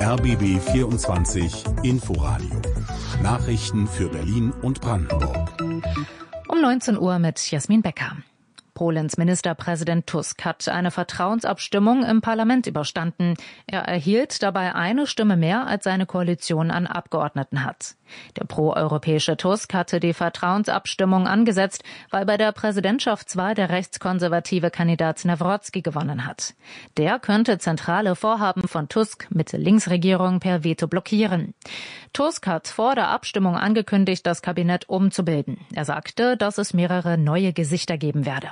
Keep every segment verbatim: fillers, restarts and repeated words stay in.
R B B vierundzwanzig Inforadio. Nachrichten für Berlin und Brandenburg. Um neunzehn Uhr mit Jasmin Becker. Polens Ministerpräsident Tusk hat eine Vertrauensabstimmung im Parlament überstanden. Er erhielt dabei eine Stimme mehr, als seine Koalition an Abgeordneten hat. Der proeuropäische Tusk hatte die Vertrauensabstimmung angesetzt, weil bei der Präsidentschaftswahl der rechtskonservative Kandidat Nawrocki gewonnen hat. Der könnte zentrale Vorhaben von Tusk Mitte-Links-Regierung per Veto blockieren. Tusk hat vor der Abstimmung angekündigt, das Kabinett umzubilden. Er sagte, dass es mehrere neue Gesichter geben werde.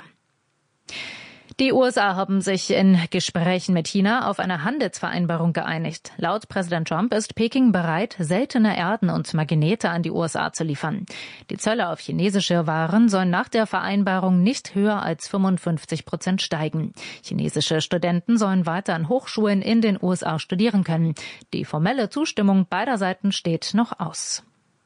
Die U S A haben sich in Gesprächen mit China auf eine Handelsvereinbarung geeinigt. Laut Präsident Trump ist Peking bereit, seltene Erden und Magnete an die U S A zu liefern. Die Zölle auf chinesische Waren sollen nach der Vereinbarung nicht höher als fünfundfünfzig Prozent steigen. Chinesische Studenten sollen weiter an Hochschulen in den U S A studieren können. Die formelle Zustimmung beider Seiten steht noch aus.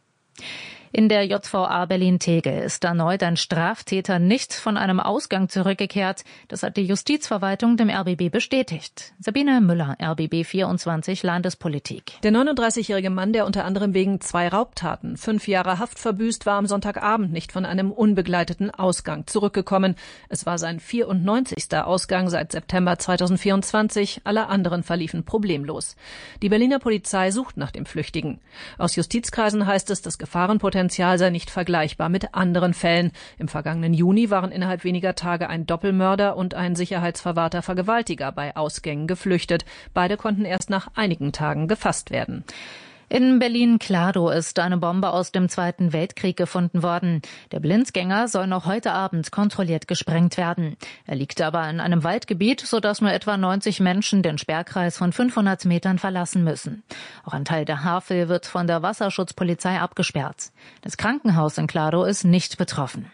In der J V A Berlin-Tegel ist erneut ein Straftäter nicht von einem Ausgang zurückgekehrt. Das hat die Justizverwaltung dem R B B bestätigt. Sabine Müller, R B B vierundzwanzig Landespolitik. Der neununddreißigjährige Mann, der unter anderem wegen zwei Raubtaten fünf Jahre Haft verbüßt, war am Sonntagabend nicht von einem unbegleiteten Ausgang zurückgekommen. Es war sein vierundneunzigster Ausgang seit September zweitausendvierundzwanzig. Alle anderen verliefen problemlos. Die Berliner Polizei sucht nach dem Flüchtigen. Aus Justizkreisen heißt es, das Gefahrenpotenzial sei nicht vergleichbar mit anderen Fällen. Im vergangenen Juni waren innerhalb weniger Tage ein Doppelmörder und ein sicherheitsverwahrter Vergewaltiger bei Ausgängen geflüchtet. Beide konnten erst nach einigen Tagen gefasst werden. In Berlin-Kladow ist eine Bombe aus dem Zweiten Weltkrieg gefunden worden. Der Blindgänger soll noch heute Abend kontrolliert gesprengt werden. Er liegt aber in einem Waldgebiet, sodass nur etwa neunzig Menschen den Sperrkreis von fünfhundert Metern verlassen müssen. Auch ein Teil der Havel wird von der Wasserschutzpolizei abgesperrt. Das Krankenhaus in Kladow ist nicht betroffen.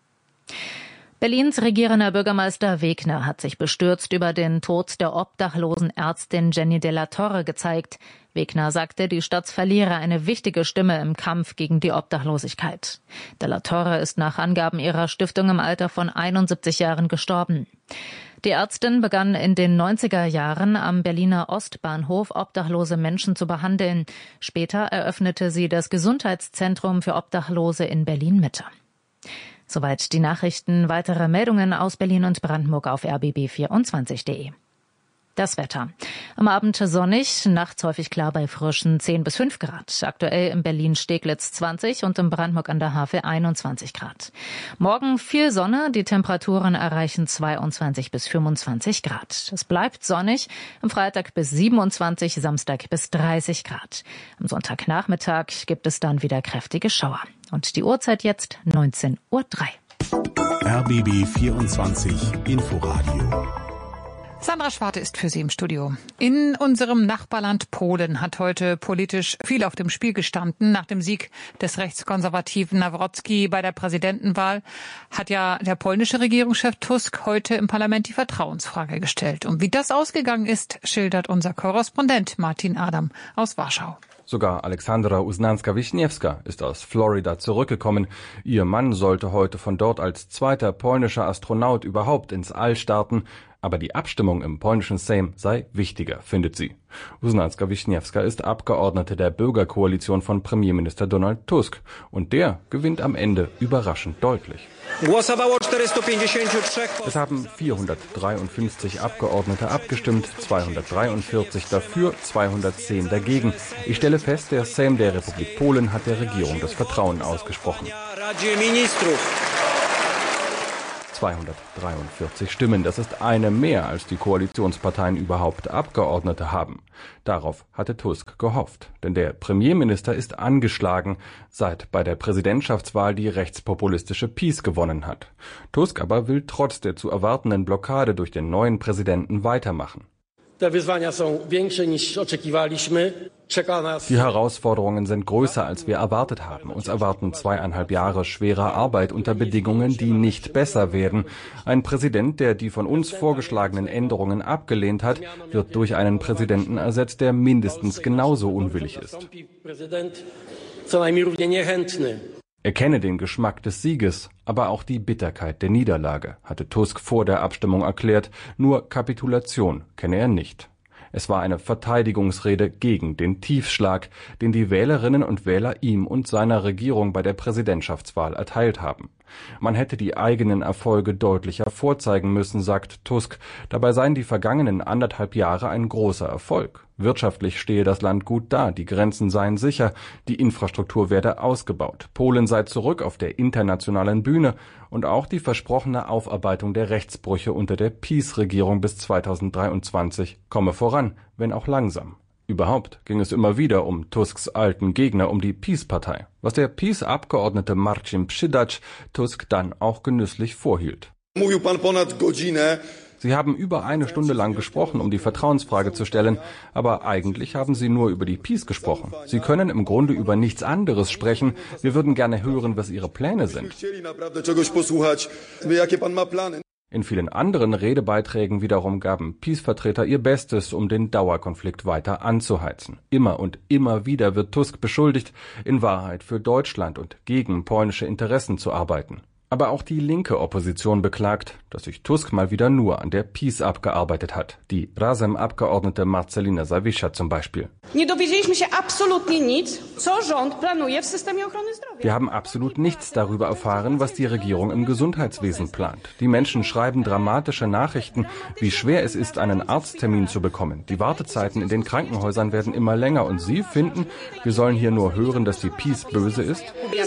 Berlins regierender Bürgermeister Wegner hat sich bestürzt über den Tod der obdachlosen Ärztin Jenny de la Torre gezeigt. Wegner sagte, die Stadt verliere eine wichtige Stimme im Kampf gegen die Obdachlosigkeit. De la Torre ist nach Angaben ihrer Stiftung im Alter von einundsiebzig Jahren gestorben. Die Ärztin begann in den neunziger Jahren am Berliner Ostbahnhof obdachlose Menschen zu behandeln. Später eröffnete sie das Gesundheitszentrum für Obdachlose in Berlin-Mitte. Soweit die Nachrichten. Weitere Meldungen aus Berlin und Brandenburg auf r b b vierundzwanzig punkt de. Das Wetter. Am Abend sonnig, nachts häufig klar bei frischen zehn bis fünf Grad. Aktuell in Berlin-Steglitz zwanzig und in Brandenburg an der Havel einundzwanzig Grad. Morgen viel Sonne, die Temperaturen erreichen zweiundzwanzig bis fünfundzwanzig Grad. Es bleibt sonnig, am Freitag bis siebenundzwanzig, Samstag bis dreißig Grad. Am Sonntagnachmittag gibt es dann wieder kräftige Schauer. Und die Uhrzeit jetzt neunzehn Uhr drei. R B B vierundzwanzig Inforadio. Sandra Schwarte ist für Sie im Studio. In unserem Nachbarland Polen hat heute politisch viel auf dem Spiel gestanden. Nach dem Sieg des rechtskonservativen Nawrocki bei der Präsidentenwahl hat ja der polnische Regierungschef Tusk heute im Parlament die Vertrauensfrage gestellt. Und wie das ausgegangen ist, schildert unser Korrespondent Martin Adam aus Warschau. Sogar Alexandra Uznanska-Wiśniewska ist aus Florida zurückgekommen. Ihr Mann sollte heute von dort als zweiter polnischer Astronaut überhaupt ins All starten. Aber die Abstimmung im polnischen Sejm sei wichtiger, findet sie. Uznanska-Wiśniewska ist Abgeordnete der Bürgerkoalition von Premierminister Donald Tusk. Und der gewinnt am Ende überraschend deutlich. Es haben vierhundertdreiundfünfzig Abgeordnete abgestimmt, zweihundertdreiundvierzig dafür, zweihundertzehn dagegen. Ich stelle fest, der Sejm der Republik Polen hat der Regierung das Vertrauen ausgesprochen. zweihundertdreiundvierzig Stimmen, das ist eine mehr, als die Koalitionsparteien überhaupt Abgeordnete haben. Darauf hatte Tusk gehofft, denn der Premierminister ist angeschlagen, seit bei der Präsidentschaftswahl die rechtspopulistische PiS gewonnen hat. Tusk aber will trotz der zu erwartenden Blockade durch den neuen Präsidenten weitermachen. Die Herausforderungen sind größer, als wir erwartet haben. Uns erwarten zweieinhalb Jahre schwerer Arbeit unter Bedingungen, die nicht besser werden. Ein Präsident, der die von uns vorgeschlagenen Änderungen abgelehnt hat, wird durch einen Präsidenten ersetzt, der mindestens genauso unwillig ist. Er kenne den Geschmack des Sieges, aber auch die Bitterkeit der Niederlage, hatte Tusk vor der Abstimmung erklärt. Nur Kapitulation kenne er nicht. Es war eine Verteidigungsrede gegen den Tiefschlag, den die Wählerinnen und Wähler ihm und seiner Regierung bei der Präsidentschaftswahl erteilt haben. Man hätte die eigenen Erfolge deutlicher vorzeigen müssen, sagt Tusk. Dabei seien die vergangenen anderthalb Jahre ein großer Erfolg. Wirtschaftlich stehe das Land gut da, die Grenzen seien sicher, die Infrastruktur werde ausgebaut, Polen sei zurück auf der internationalen Bühne und auch die versprochene Aufarbeitung der Rechtsbrüche unter der PiS-Regierung bis zweitausenddreiundzwanzig komme voran, wenn auch langsam. Überhaupt ging es immer wieder um Tusks alten Gegner, um die PiS-Partei, was der PiS-Abgeordnete Marcin Przydac Tusk dann auch genüsslich vorhielt. Sie haben über eine Stunde lang gesprochen, um die Vertrauensfrage zu stellen, aber eigentlich haben Sie nur über die PiS gesprochen. Sie können im Grunde über nichts anderes sprechen. Wir würden gerne hören, was Ihre Pläne sind. In vielen anderen Redebeiträgen wiederum gaben PiS-Vertreter ihr Bestes, um den Dauerkonflikt weiter anzuheizen. Immer und immer wieder wird Tusk beschuldigt, in Wahrheit für Deutschland und gegen polnische Interessen zu arbeiten. Aber auch die linke Opposition beklagt, dass sich Tusk mal wieder nur an der PiS abgearbeitet hat. Die Razem-Abgeordnete Marcelina Zawisza zum Beispiel. Wir haben absolut nichts darüber erfahren, was die Regierung im Gesundheitswesen plant. Die Menschen schreiben dramatische Nachrichten, wie schwer es ist, einen Arzttermin zu bekommen. Die Wartezeiten in den Krankenhäusern werden immer länger und Sie finden, wir sollen hier nur hören, dass die PiS böse ist?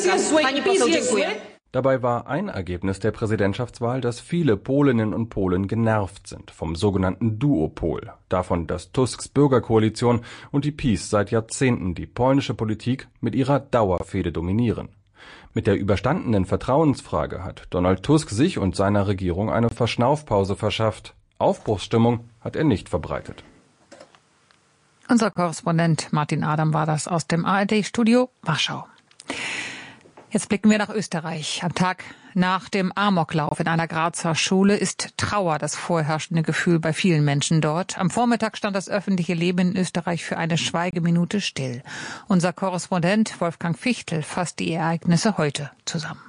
Dabei war ein Ergebnis der Präsidentschaftswahl, dass viele Polinnen und Polen genervt sind vom sogenannten Duopol, davon, dass Tusks Bürgerkoalition und die PiS seit Jahrzehnten die polnische Politik mit ihrer Dauerfehde dominieren. Mit der überstandenen Vertrauensfrage hat Donald Tusk sich und seiner Regierung eine Verschnaufpause verschafft. Aufbruchsstimmung hat er nicht verbreitet. Unser Korrespondent Martin Adam war das aus dem A R D-Studio Warschau. Jetzt blicken wir nach Österreich. Am Tag nach dem Amoklauf in einer Grazer Schule ist Trauer das vorherrschende Gefühl bei vielen Menschen dort. Am Vormittag stand das öffentliche Leben in Österreich für eine Schweigeminute still. Unser Korrespondent Wolfgang Fichtel fasst die Ereignisse heute zusammen.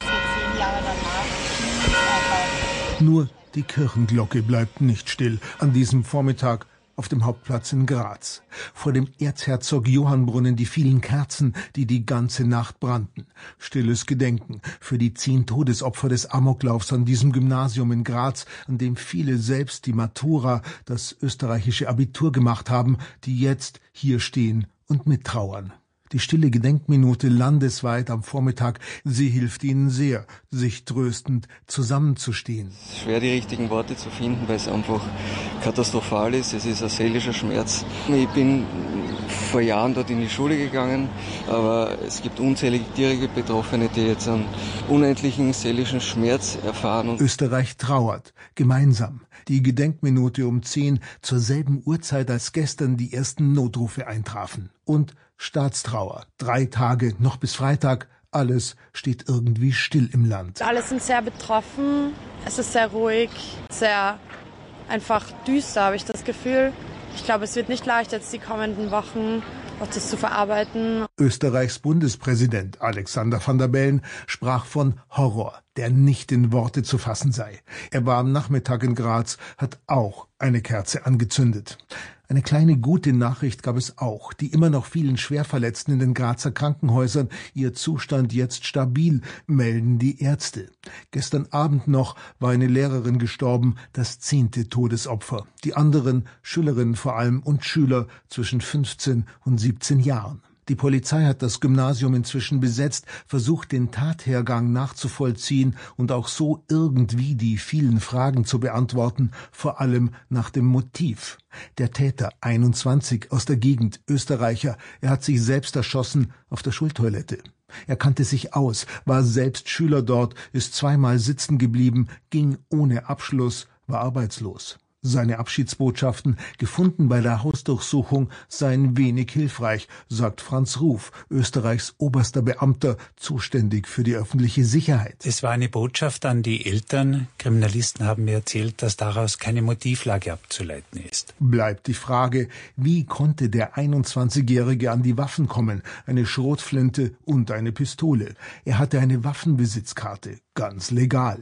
Nur die Kirchenglocke bleibt nicht still an diesem Vormittag auf dem Hauptplatz in Graz. Vor dem Erzherzog-Johann-Brunnen die vielen Kerzen, die die ganze Nacht brannten. Stilles Gedenken für die zehn Todesopfer des Amoklaufs an diesem Gymnasium in Graz, an dem viele selbst die Matura, das österreichische Abitur gemacht haben, die jetzt hier stehen und mittrauern. Die stille Gedenkminute landesweit am Vormittag, sie hilft ihnen sehr, sich tröstend zusammenzustehen. Es ist schwer, die richtigen Worte zu finden, weil es einfach katastrophal ist. Es ist ein seelischer Schmerz. Ich bin vor Jahren dort in die Schule gegangen, aber es gibt unzählige direkt Betroffene, die jetzt einen unendlichen seelischen Schmerz erfahren. Österreich trauert, gemeinsam. Die Gedenkminute um zehn, zur selben Uhrzeit als gestern die ersten Notrufe eintrafen. Und Staatstrauer. Drei Tage, noch bis Freitag. Alles steht irgendwie still im Land. Alle sind sehr betroffen. Es ist sehr ruhig, sehr einfach düster, habe ich das Gefühl. Ich glaube, es wird nicht leicht, jetzt die kommenden Wochen auch das zu verarbeiten. Österreichs Bundespräsident Alexander Van der Bellen sprach von Horror, der nicht in Worte zu fassen sei. Er war am Nachmittag in Graz, hat auch eine Kerze angezündet. Eine kleine gute Nachricht gab es auch, die immer noch vielen Schwerverletzten in den Grazer Krankenhäusern, ihr Zustand jetzt stabil, melden die Ärzte. Gestern Abend noch war eine Lehrerin gestorben, das zehnte Todesopfer. Die anderen, Schülerinnen vor allem und Schüler zwischen fünfzehn und siebzehn Jahren. Die Polizei hat das Gymnasium inzwischen besetzt, versucht den Tathergang nachzuvollziehen und auch so irgendwie die vielen Fragen zu beantworten, vor allem nach dem Motiv. Der Täter, einundzwanzig, aus der Gegend, Österreicher, er hat sich selbst erschossen auf der Schultoilette. Er kannte sich aus, war selbst Schüler dort, ist zweimal sitzen geblieben, ging ohne Abschluss, war arbeitslos. Seine Abschiedsbotschaften, gefunden bei der Hausdurchsuchung, seien wenig hilfreich, sagt Franz Ruf, Österreichs oberster Beamter, zuständig für die öffentliche Sicherheit. Es war eine Botschaft an die Eltern. Kriminalisten haben mir erzählt, dass daraus keine Motivlage abzuleiten ist. Bleibt die Frage, wie konnte der einundzwanzigjährige an die Waffen kommen? Eine Schrotflinte und eine Pistole. Er hatte eine Waffenbesitzkarte, ganz legal.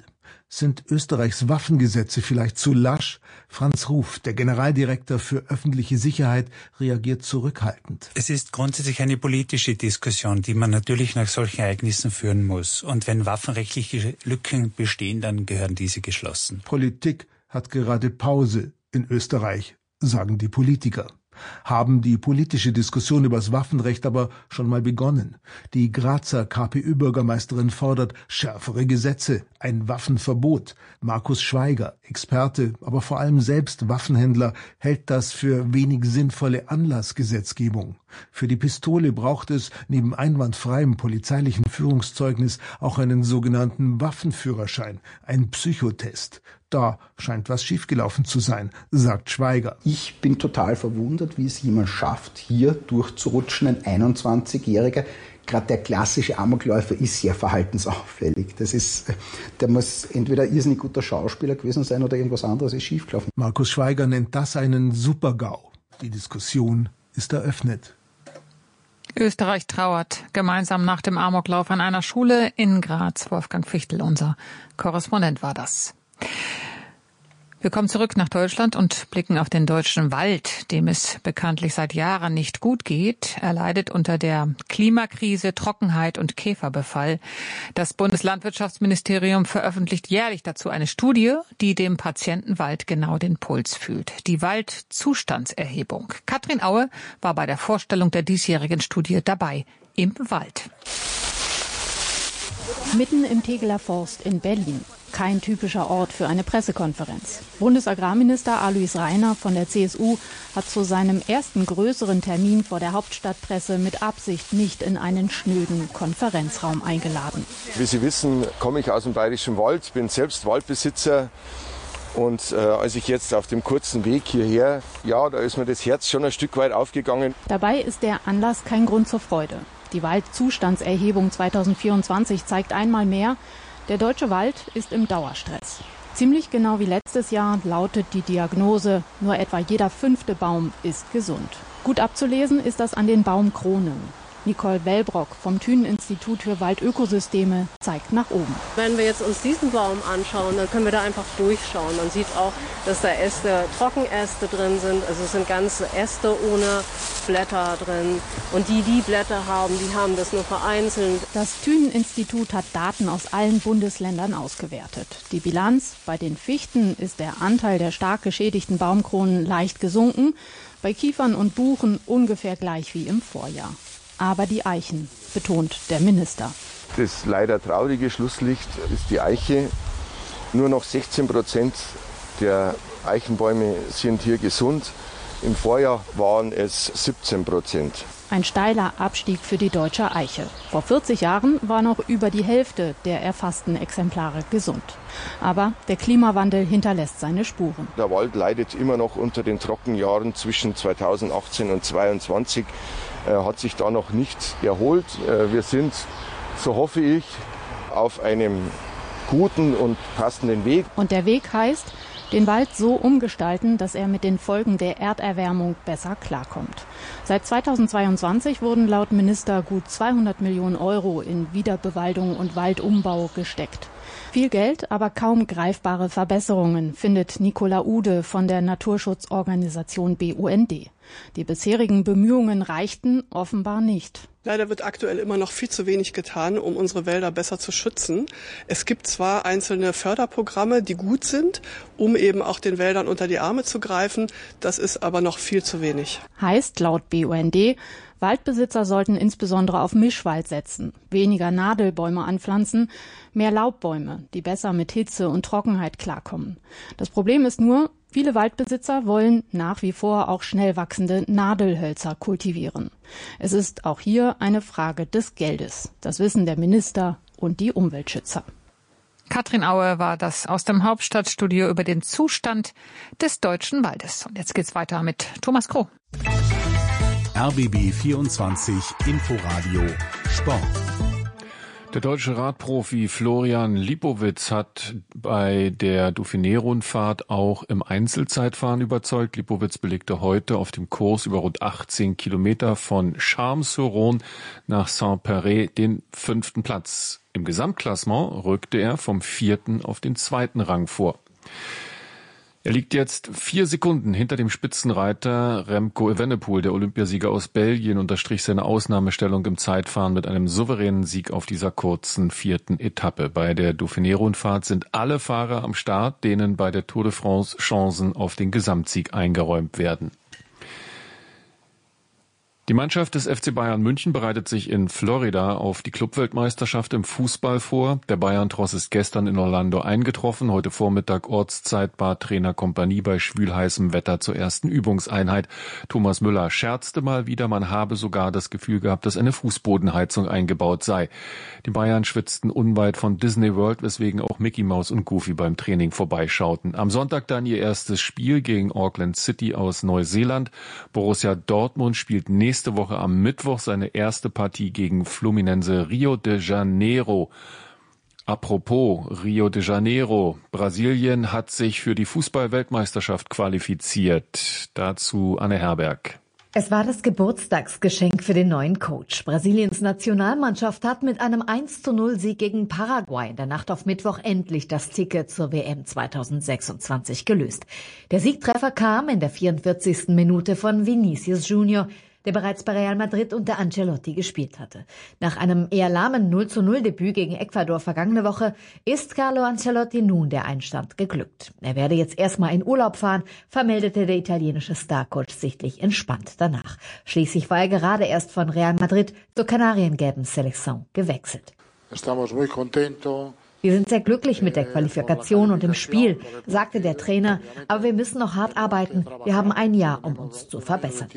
Sind Österreichs Waffengesetze vielleicht zu lasch? Franz Ruf, der Generaldirektor für öffentliche Sicherheit, reagiert zurückhaltend. Es ist grundsätzlich eine politische Diskussion, die man natürlich nach solchen Ereignissen führen muss. Und wenn waffenrechtliche Lücken bestehen, dann gehören diese geschlossen. Politik hat gerade Pause in Österreich, sagen die Politiker. Haben die politische Diskussion über das Waffenrecht aber schon mal begonnen. Die Grazer K P Ö-Bürgermeisterin fordert schärfere Gesetze, ein Waffenverbot. Markus Schweiger, Experte, aber vor allem selbst Waffenhändler, hält das für wenig sinnvolle Anlassgesetzgebung. Für die Pistole braucht es neben einwandfreiem polizeilichen Führungszeugnis auch einen sogenannten Waffenführerschein, ein Psychotest. Da scheint was schiefgelaufen zu sein, sagt Schweiger. Ich bin total verwundert, wie es jemand schafft, hier durchzurutschen, ein einundzwanzigjähriger. Gerade der klassische Amokläufer ist sehr verhaltensauffällig. Das ist, der muss entweder ein irrsinnig guter Schauspieler gewesen sein oder irgendwas anderes ist schiefgelaufen. Markus Schweiger nennt das einen Super-GAU. Die Diskussion ist eröffnet. Österreich trauert gemeinsam nach dem Amoklauf an einer Schule in Graz. Wolfgang Fichtel, unser Korrespondent, war das. Wir kommen zurück nach Deutschland und blicken auf den deutschen Wald, dem es bekanntlich seit Jahren nicht gut geht. Er leidet unter der Klimakrise, Trockenheit und Käferbefall. Das Bundeslandwirtschaftsministerium veröffentlicht jährlich dazu eine Studie, die dem Patientenwald genau den Puls fühlt. Die Waldzustandserhebung. Katrin Aue war bei der Vorstellung der diesjährigen Studie dabei im Wald. Mitten im Tegeler Forst in Berlin. Kein typischer Ort für eine Pressekonferenz. Bundesagrarminister Alois Rainer von der C S U hat zu seinem ersten größeren Termin vor der Hauptstadtpresse mit Absicht nicht in einen schnöden Konferenzraum eingeladen. Wie Sie wissen, komme ich aus dem Bayerischen Wald, bin selbst Waldbesitzer. Und äh, als ich jetzt auf dem kurzen Weg hierher, ja, da ist mir das Herz schon ein Stück weit aufgegangen. Dabei ist der Anlass kein Grund zur Freude. Die Waldzustandserhebung zweitausendvierundzwanzig zeigt einmal mehr, der deutsche Wald ist im Dauerstress. Ziemlich genau wie letztes Jahr lautet die Diagnose, nur etwa jeder fünfte Baum ist gesund. Gut abzulesen ist das an den Baumkronen. Nicole Wellbrock vom Thünen-Institut für Waldökosysteme zeigt nach oben. Wenn wir jetzt uns diesen Baum anschauen, dann können wir da einfach durchschauen. Man sieht auch, dass da Äste, Trockenäste drin sind. Also es sind ganze Äste ohne Blätter drin. Und die, die Blätter haben, die haben das nur vereinzelt. Das Thünen-Institut hat Daten aus allen Bundesländern ausgewertet. Die Bilanz: Bei den Fichten ist der Anteil der stark geschädigten Baumkronen leicht gesunken, bei Kiefern und Buchen ungefähr gleich wie im Vorjahr. Aber die Eichen, betont der Minister. Das leider traurige Schlusslicht ist die Eiche. Nur noch sechzehn Prozent der Eichenbäume sind hier gesund. Im Vorjahr waren es siebzehn Prozent. Ein steiler Abstieg für die deutsche Eiche. Vor vierzig Jahren war noch über die Hälfte der erfassten Exemplare gesund. Aber der Klimawandel hinterlässt seine Spuren. Der Wald leidet immer noch unter den Trockenjahren zwischen zweitausendachtzehn und zweitausendzweiundzwanzig. Er hat sich da noch nicht erholt. Wir sind, so hoffe ich, auf einem guten und passenden Weg. Und der Weg heißt, den Wald so umgestalten, dass er mit den Folgen der Erderwärmung besser klarkommt. Seit zweitausendzweiundzwanzig wurden laut Minister gut zweihundert Millionen Euro in Wiederbewaldung und Waldumbau gesteckt. Viel Geld, aber kaum greifbare Verbesserungen, findet Nicola Ude von der Naturschutzorganisation B U N D. Die bisherigen Bemühungen reichten offenbar nicht. Leider wird aktuell immer noch viel zu wenig getan, um unsere Wälder besser zu schützen. Es gibt zwar einzelne Förderprogramme, die gut sind, um eben auch den Wäldern unter die Arme zu greifen. Das ist aber noch viel zu wenig. Heißt laut B U N D, Waldbesitzer sollten insbesondere auf Mischwald setzen, weniger Nadelbäume anpflanzen, mehr Laubbäume, die besser mit Hitze und Trockenheit klarkommen. Das Problem ist nur, viele Waldbesitzer wollen nach wie vor auch schnell wachsende Nadelhölzer kultivieren. Es ist auch hier eine Frage des Geldes. Das wissen der Minister und die Umweltschützer. Katrin Aue war das aus dem Hauptstadtstudio über den Zustand des deutschen Waldes. Und jetzt geht's weiter mit Thomas Kroh. R B B vierundzwanzig Inforadio Sport. Der deutsche Radprofi Florian Lipowitz hat bei der Dauphiné-Rundfahrt auch im Einzelzeitfahren überzeugt. Lipowitz belegte heute auf dem Kurs über rund achtzehn Kilometer von Charmes-sur-Rhône nach Saint-Péray den fünften Platz. Im Gesamtklassement rückte er vom vierten auf den zweiten Rang vor. Er liegt jetzt vier Sekunden hinter dem Spitzenreiter Remco Evenepoel. Der Olympiasieger aus Belgien unterstrich seine Ausnahmestellung im Zeitfahren mit einem souveränen Sieg auf dieser kurzen vierten Etappe. Bei der Dauphiné-Rundfahrt sind alle Fahrer am Start, denen bei der Tour de France Chancen auf den Gesamtsieg eingeräumt werden. Die Mannschaft des F C Bayern München bereitet sich in Florida auf die Clubweltmeisterschaft im Fußball vor. Der Bayern-Tross ist gestern in Orlando eingetroffen. Heute Vormittag Ortszeit bat Trainer Kompanie bei schwülheißem Wetter zur ersten Übungseinheit. Thomas Müller scherzte mal wieder, man habe sogar das Gefühl gehabt, dass eine Fußbodenheizung eingebaut sei. Die Bayern schwitzten unweit von Disney World, weswegen auch Mickey Mouse und Goofy beim Training vorbeischauten. Am Sonntag dann ihr erstes Spiel gegen Auckland City aus Neuseeland. Borussia Dortmund spielt nächste Nächste Woche am Mittwoch seine erste Partie gegen Fluminense Rio de Janeiro. Apropos Rio de Janeiro. Brasilien hat sich für die Fußball-Weltmeisterschaft qualifiziert. Dazu Anne Herberg. Es war das Geburtstagsgeschenk für den neuen Coach. Brasiliens Nationalmannschaft hat mit einem eins zu null Sieg gegen Paraguay in der Nacht auf Mittwoch endlich das Ticket zur W M zweitausendsechsundzwanzig gelöst. Der Siegtreffer kam in der vierundvierzigsten Minute von Vinicius Junior, der bereits bei Real Madrid unter Ancelotti gespielt hatte. Nach einem eher lahmen null zu null Debüt gegen Ecuador vergangene Woche ist Carlo Ancelotti nun der Einstand geglückt. Er werde jetzt erstmal in Urlaub fahren, vermeldete der italienische Starcoach sichtlich entspannt danach. Schließlich war er gerade erst von Real Madrid zur kanariengelben Selección gewechselt. Estamos muy contentos. Wir sind sehr glücklich mit der Qualifikation und dem Spiel, sagte der Trainer, aber wir müssen noch hart arbeiten. Wir haben ein Jahr, um uns zu verbessern.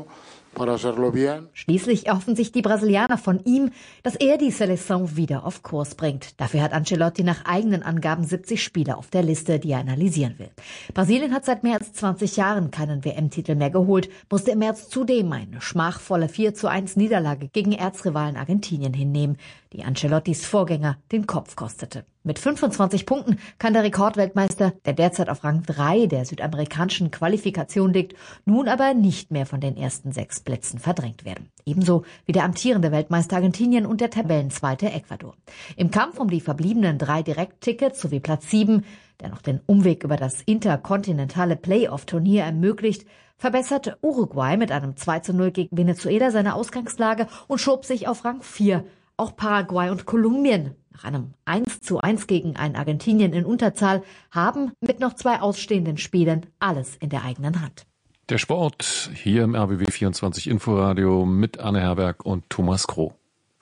Schließlich erhoffen sich die Brasilianer von ihm, dass er die Seleção wieder auf Kurs bringt. Dafür hat Ancelotti nach eigenen Angaben siebzig Spieler auf der Liste, die er analysieren will. Brasilien hat seit mehr als zwanzig Jahren keinen W M-Titel mehr geholt, musste im März zudem eine schmachvolle vier zu eins Niederlage gegen Erzrivalen Argentinien hinnehmen, die Ancelottis Vorgänger den Kopf kostete. Mit fünfundzwanzig Punkten kann der Rekordweltmeister, der derzeit auf Rang drei der südamerikanischen Qualifikation liegt, nun aber nicht mehr von den ersten sechs Plätzen verdrängt werden. Ebenso wie der amtierende Weltmeister Argentinien und der Tabellenzweite Ecuador. Im Kampf um die verbliebenen drei Direkttickets sowie Platz sieben, der noch den Umweg über das interkontinentale Playoff-Turnier ermöglicht, verbessert Uruguay mit einem zwei zu null gegen Venezuela seine Ausgangslage und schob sich auf Rang vier. Auch Paraguay und Kolumbien, nach einem eins zu eins gegen ein Argentinien in Unterzahl, haben mit noch zwei ausstehenden Spielen alles in der eigenen Hand. Der Sport hier im R B B vierundzwanzig Inforadio mit Anne Herberg und Thomas Kroh.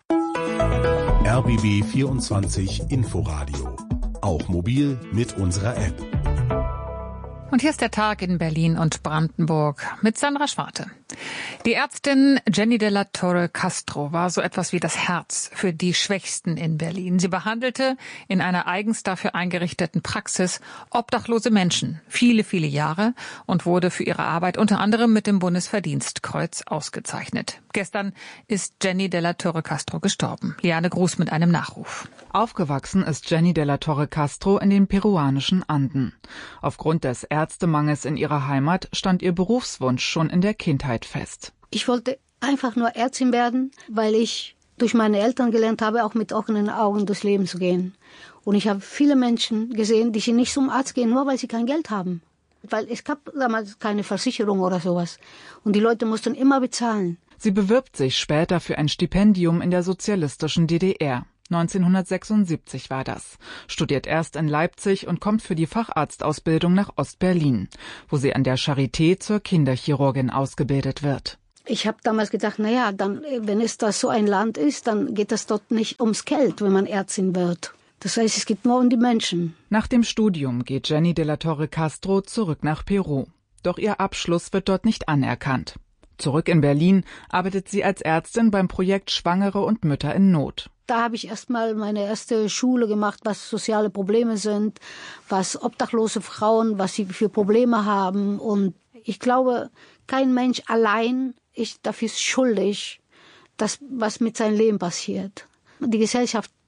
R B B vierundzwanzig Inforadio. Auch mobil mit unserer App. Und hier ist der Tag in Berlin und Brandenburg mit Sandra Schwarte. Die Ärztin Jenny de la Torre Castro war so etwas wie das Herz für die Schwächsten in Berlin. Sie behandelte in einer eigens dafür eingerichteten Praxis obdachlose Menschen viele, viele Jahre und wurde für ihre Arbeit unter anderem mit dem Bundesverdienstkreuz ausgezeichnet. Gestern ist Jenny de la Torre Castro gestorben. Liane Gruß mit einem Nachruf. Aufgewachsen ist Jenny de la Torre Castro in den peruanischen Anden. Aufgrund des Ärztemangels in ihrer Heimat stand ihr Berufswunsch schon in der Kindheit fest. Ich wollte einfach nur Ärztin werden, weil ich durch meine Eltern gelernt habe, auch mit offenen Augen durchs Leben zu gehen. Und ich habe viele Menschen gesehen, die nicht zum Arzt gehen, nur weil sie kein Geld haben. Weil es gab damals keine Versicherung oder sowas. Und die Leute mussten immer bezahlen. Sie bewirbt sich später für ein Stipendium in der sozialistischen D D R. neunzehnhundertsechsundsiebzig war das. Studiert erst in Leipzig und kommt für die Facharztausbildung nach Ostberlin, wo sie an der Charité zur Kinderchirurgin ausgebildet wird. Ich habe damals gedacht, na ja, dann, wenn es das so ein Land ist, dann geht es dort nicht ums Geld, wenn man Ärztin wird. Das heißt, es geht nur um die Menschen. Nach dem Studium geht Jenny de la Torre Castro zurück nach Peru. Doch ihr Abschluss wird dort nicht anerkannt. Zurück in Berlin arbeitet sie als Ärztin beim Projekt Schwangere und Mütter in Not. Da habe ich erstmal meine erste Schule gemacht, was soziale Probleme sind, was obdachlose Frauen, was sie für Probleme haben. Und ich glaube, kein Mensch allein ist dafür schuldig, dass was mit seinem Leben passiert. Die Gesellschaft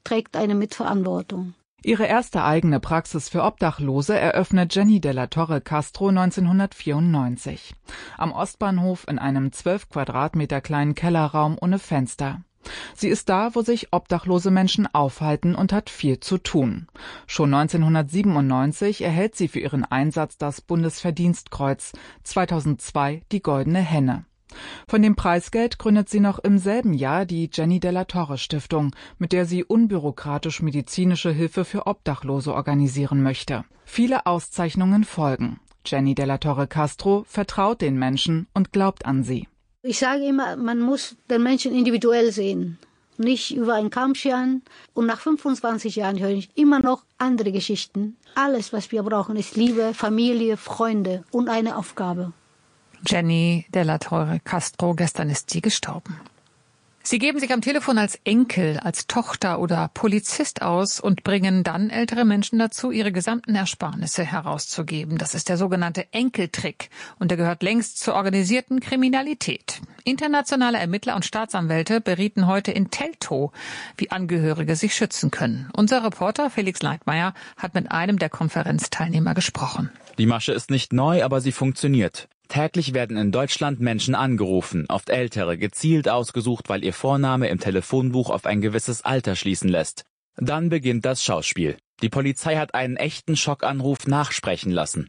trägt eine Mitverantwortung. Ihre erste eigene Praxis für Obdachlose eröffnet Jenny de la Torre Castro neunzehnhundertvierundneunzig. Am Ostbahnhof in einem zwölf Quadratmeter kleinen Kellerraum ohne Fenster. Sie ist da, wo sich obdachlose Menschen aufhalten und hat viel zu tun. Schon neunzehnhundertsiebenundneunzig erhält sie für ihren Einsatz das Bundesverdienstkreuz, zweitausendzwei die Goldene Henne. Von dem Preisgeld gründet sie noch im selben Jahr die Jenny de la Torre Stiftung, mit der sie unbürokratisch medizinische Hilfe für Obdachlose organisieren möchte. Viele Auszeichnungen folgen. Jenny de la Torre Castro vertraut den Menschen und glaubt an sie. Ich sage immer, man muss den Menschen individuell sehen, nicht über einen Kamm scheren. Und nach fünfundzwanzig Jahren höre ich immer noch andere Geschichten. Alles, was wir brauchen, ist Liebe, Familie, Freunde und eine Aufgabe. Jenny de la Torre Castro, gestern ist sie gestorben. Sie geben sich am Telefon als Enkel, als Tochter oder Polizist aus und bringen dann ältere Menschen dazu, ihre gesamten Ersparnisse herauszugeben. Das ist der sogenannte Enkeltrick und der gehört längst zur organisierten Kriminalität. Internationale Ermittler und Staatsanwälte berieten heute in Teltow, wie Angehörige sich schützen können. Unser Reporter Felix Leitmayr hat mit einem der Konferenzteilnehmer gesprochen. Die Masche ist nicht neu, aber sie funktioniert. Täglich werden in Deutschland Menschen angerufen, oft Ältere, gezielt ausgesucht, weil ihr Vorname im Telefonbuch auf ein gewisses Alter schließen lässt. Dann beginnt das Schauspiel. Die Polizei hat einen echten Schockanruf nachsprechen lassen.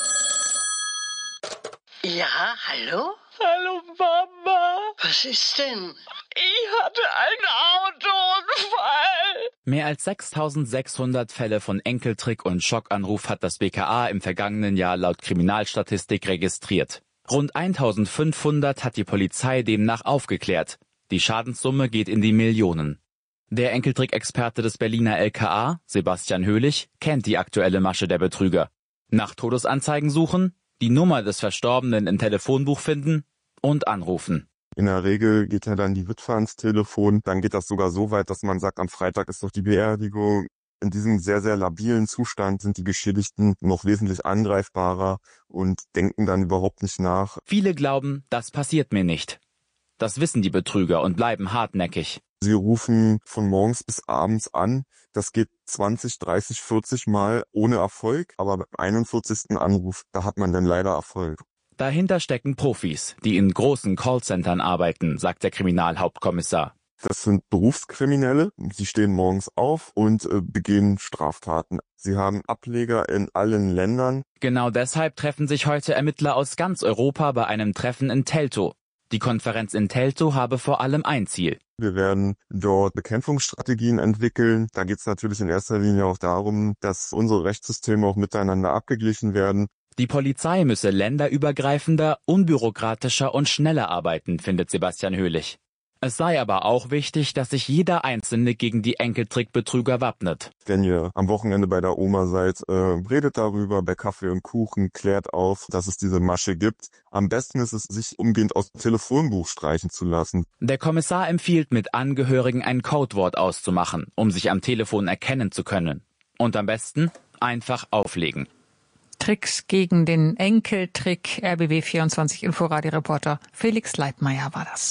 Ja, hallo? Hallo Mama. Was ist denn? Ich hatte einen Autounfall. Mehr als sechstausendsechshundert Fälle von Enkeltrick und Schockanruf hat das B K A im vergangenen Jahr laut Kriminalstatistik registriert. Rund eintausendfünfhundert hat die Polizei demnach aufgeklärt. Die Schadenssumme geht in die Millionen. Der Enkeltrick-Experte des Berliner L K A, Sebastian Höhlich, kennt die aktuelle Masche der Betrüger. Nach Todesanzeigen suchen, die Nummer des Verstorbenen im Telefonbuch finden und anrufen. In der Regel geht ja dann die Witwe ans Telefon. Dann geht das sogar so weit, dass man sagt, am Freitag ist doch die Beerdigung. In diesem sehr, sehr labilen Zustand sind die Geschädigten noch wesentlich angreifbarer und denken dann überhaupt nicht nach. Viele glauben, das passiert mir nicht. Das wissen die Betrüger und bleiben hartnäckig. Sie rufen von morgens bis abends an. Das geht zwanzig, dreißig, vierzig Mal ohne Erfolg. Aber beim einundvierzigsten Anruf, da hat man dann leider Erfolg. Dahinter stecken Profis, die in großen Callcentern arbeiten, sagt der Kriminalhauptkommissar. Das sind Berufskriminelle. Sie stehen morgens auf und äh, begehen Straftaten. Sie haben Ableger in allen Ländern. Genau deshalb treffen sich heute Ermittler aus ganz Europa bei einem Treffen in Teltow. Die Konferenz in Teltow habe vor allem ein Ziel. Wir werden dort Bekämpfungsstrategien entwickeln. Da geht es natürlich in erster Linie auch darum, dass unsere Rechtssysteme auch miteinander abgeglichen werden. Die Polizei müsse länderübergreifender, unbürokratischer und schneller arbeiten, findet Sebastian Höhlich. Es sei aber auch wichtig, dass sich jeder Einzelne gegen die Enkeltrickbetrüger wappnet. Wenn ihr am Wochenende bei der Oma seid, äh, redet darüber bei Kaffee und Kuchen, klärt auf, dass es diese Masche gibt. Am besten ist es, sich umgehend aus dem Telefonbuch streichen zu lassen. Der Kommissar empfiehlt, mit Angehörigen ein Codewort auszumachen, um sich am Telefon erkennen zu können. Und am besten einfach auflegen. Tricks gegen den Enkeltrick. R B B vierundzwanzig Inforadio-Reporter Felix Leitmayr war das.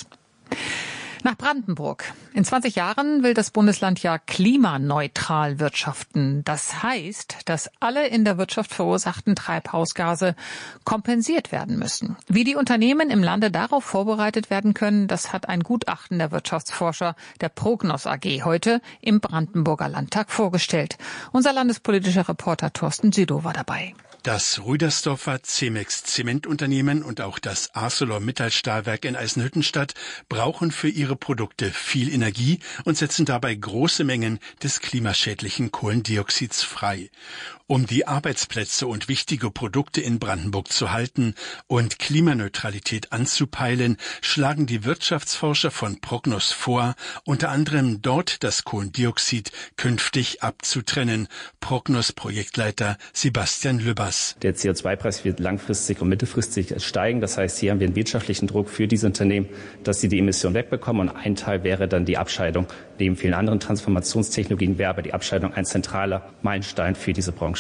Nach Brandenburg. In zwanzig Jahren will das Bundesland ja klimaneutral wirtschaften. Das heißt, dass alle in der Wirtschaft verursachten Treibhausgase kompensiert werden müssen. Wie die Unternehmen im Lande darauf vorbereitet werden können, das hat ein Gutachten der Wirtschaftsforscher der Prognos A G heute im Brandenburger Landtag vorgestellt. Unser landespolitischer Reporter Thorsten Südow war dabei. Das Rüdersdorfer Cemex Zementunternehmen und auch das ArcelorMittal Stahlwerk in Eisenhüttenstadt brauchen für ihre Produkte viel Energie und setzen dabei große Mengen des klimaschädlichen Kohlendioxids frei. Um die Arbeitsplätze und wichtige Produkte in Brandenburg zu halten und Klimaneutralität anzupeilen, schlagen die Wirtschaftsforscher von Prognos vor, unter anderem dort das Kohlendioxid künftig abzutrennen. Prognos Projektleiter Sebastian Lübbers. Der C O zwei Preis wird langfristig und mittelfristig steigen. Das heißt, hier haben wir einen wirtschaftlichen Druck für diese Unternehmen, dass sie die Emissionen wegbekommen. Und ein Teil wäre dann die Abscheidung. Neben vielen anderen Transformationstechnologien wäre aber die Abscheidung ein zentraler Meilenstein für diese Branche.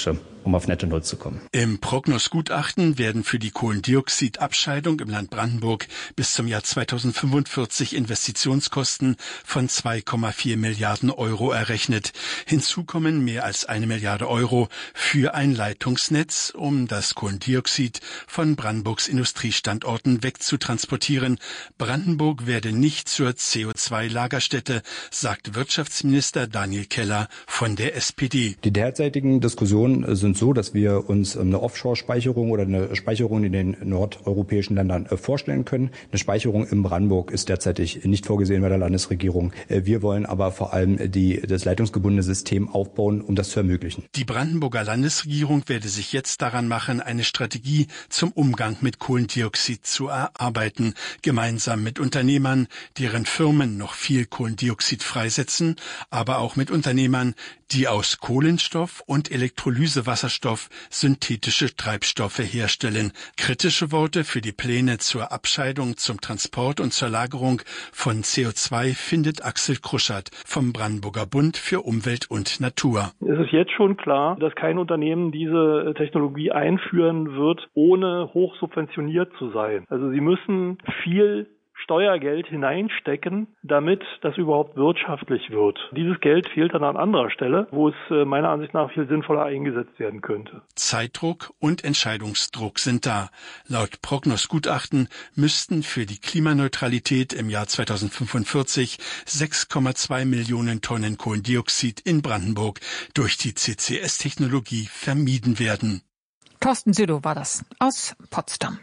um auf netto Null zu kommen. Im Prognosgutachten werden für die Kohlendioxidabscheidung im Land Brandenburg bis zum Jahr zweitausendfünfundvierzig Investitionskosten von zwei Komma vier Milliarden Euro errechnet. Hinzu kommen mehr als eine Milliarde Euro für ein Leitungsnetz, um das Kohlendioxid von Brandenburgs Industriestandorten wegzutransportieren. Brandenburg werde nicht zur C O zwei Lagerstätte, sagt Wirtschaftsminister Daniel Keller von der S P D. Die derzeitigen Diskussionen sind so, dass wir uns eine Offshore-Speicherung oder eine Speicherung in den nordeuropäischen Ländern vorstellen können. Eine Speicherung in Brandenburg ist derzeitig nicht vorgesehen bei der Landesregierung. Wir wollen aber vor allem die, das leitungsgebundene System aufbauen, um das zu ermöglichen. Die Brandenburger Landesregierung werde sich jetzt daran machen, eine Strategie zum Umgang mit Kohlendioxid zu erarbeiten, gemeinsam mit Unternehmern, deren Firmen noch viel Kohlendioxid freisetzen, aber auch mit Unternehmern, die aus Kohlenstoff und Elektrolysewasserstoff synthetische Treibstoffe herstellen. Kritische Worte für die Pläne zur Abscheidung, zum Transport und zur Lagerung von C O zwei findet Axel Kruschert vom Brandenburger Bund für Umwelt und Natur. Es ist jetzt schon klar, dass kein Unternehmen diese Technologie einführen wird, ohne hoch subventioniert zu sein. Also sie müssen viel Steuergeld hineinstecken, damit das überhaupt wirtschaftlich wird. Dieses Geld fehlt dann an anderer Stelle, wo es meiner Ansicht nach viel sinnvoller eingesetzt werden könnte. Zeitdruck und Entscheidungsdruck sind da. Laut Prognosgutachten müssten für die Klimaneutralität im Jahr zweitausendfünfundvierzig sechs Komma zwei Millionen Tonnen Kohlendioxid in Brandenburg durch die C C S-Technologie vermieden werden. Thorsten Südow war das aus Potsdam.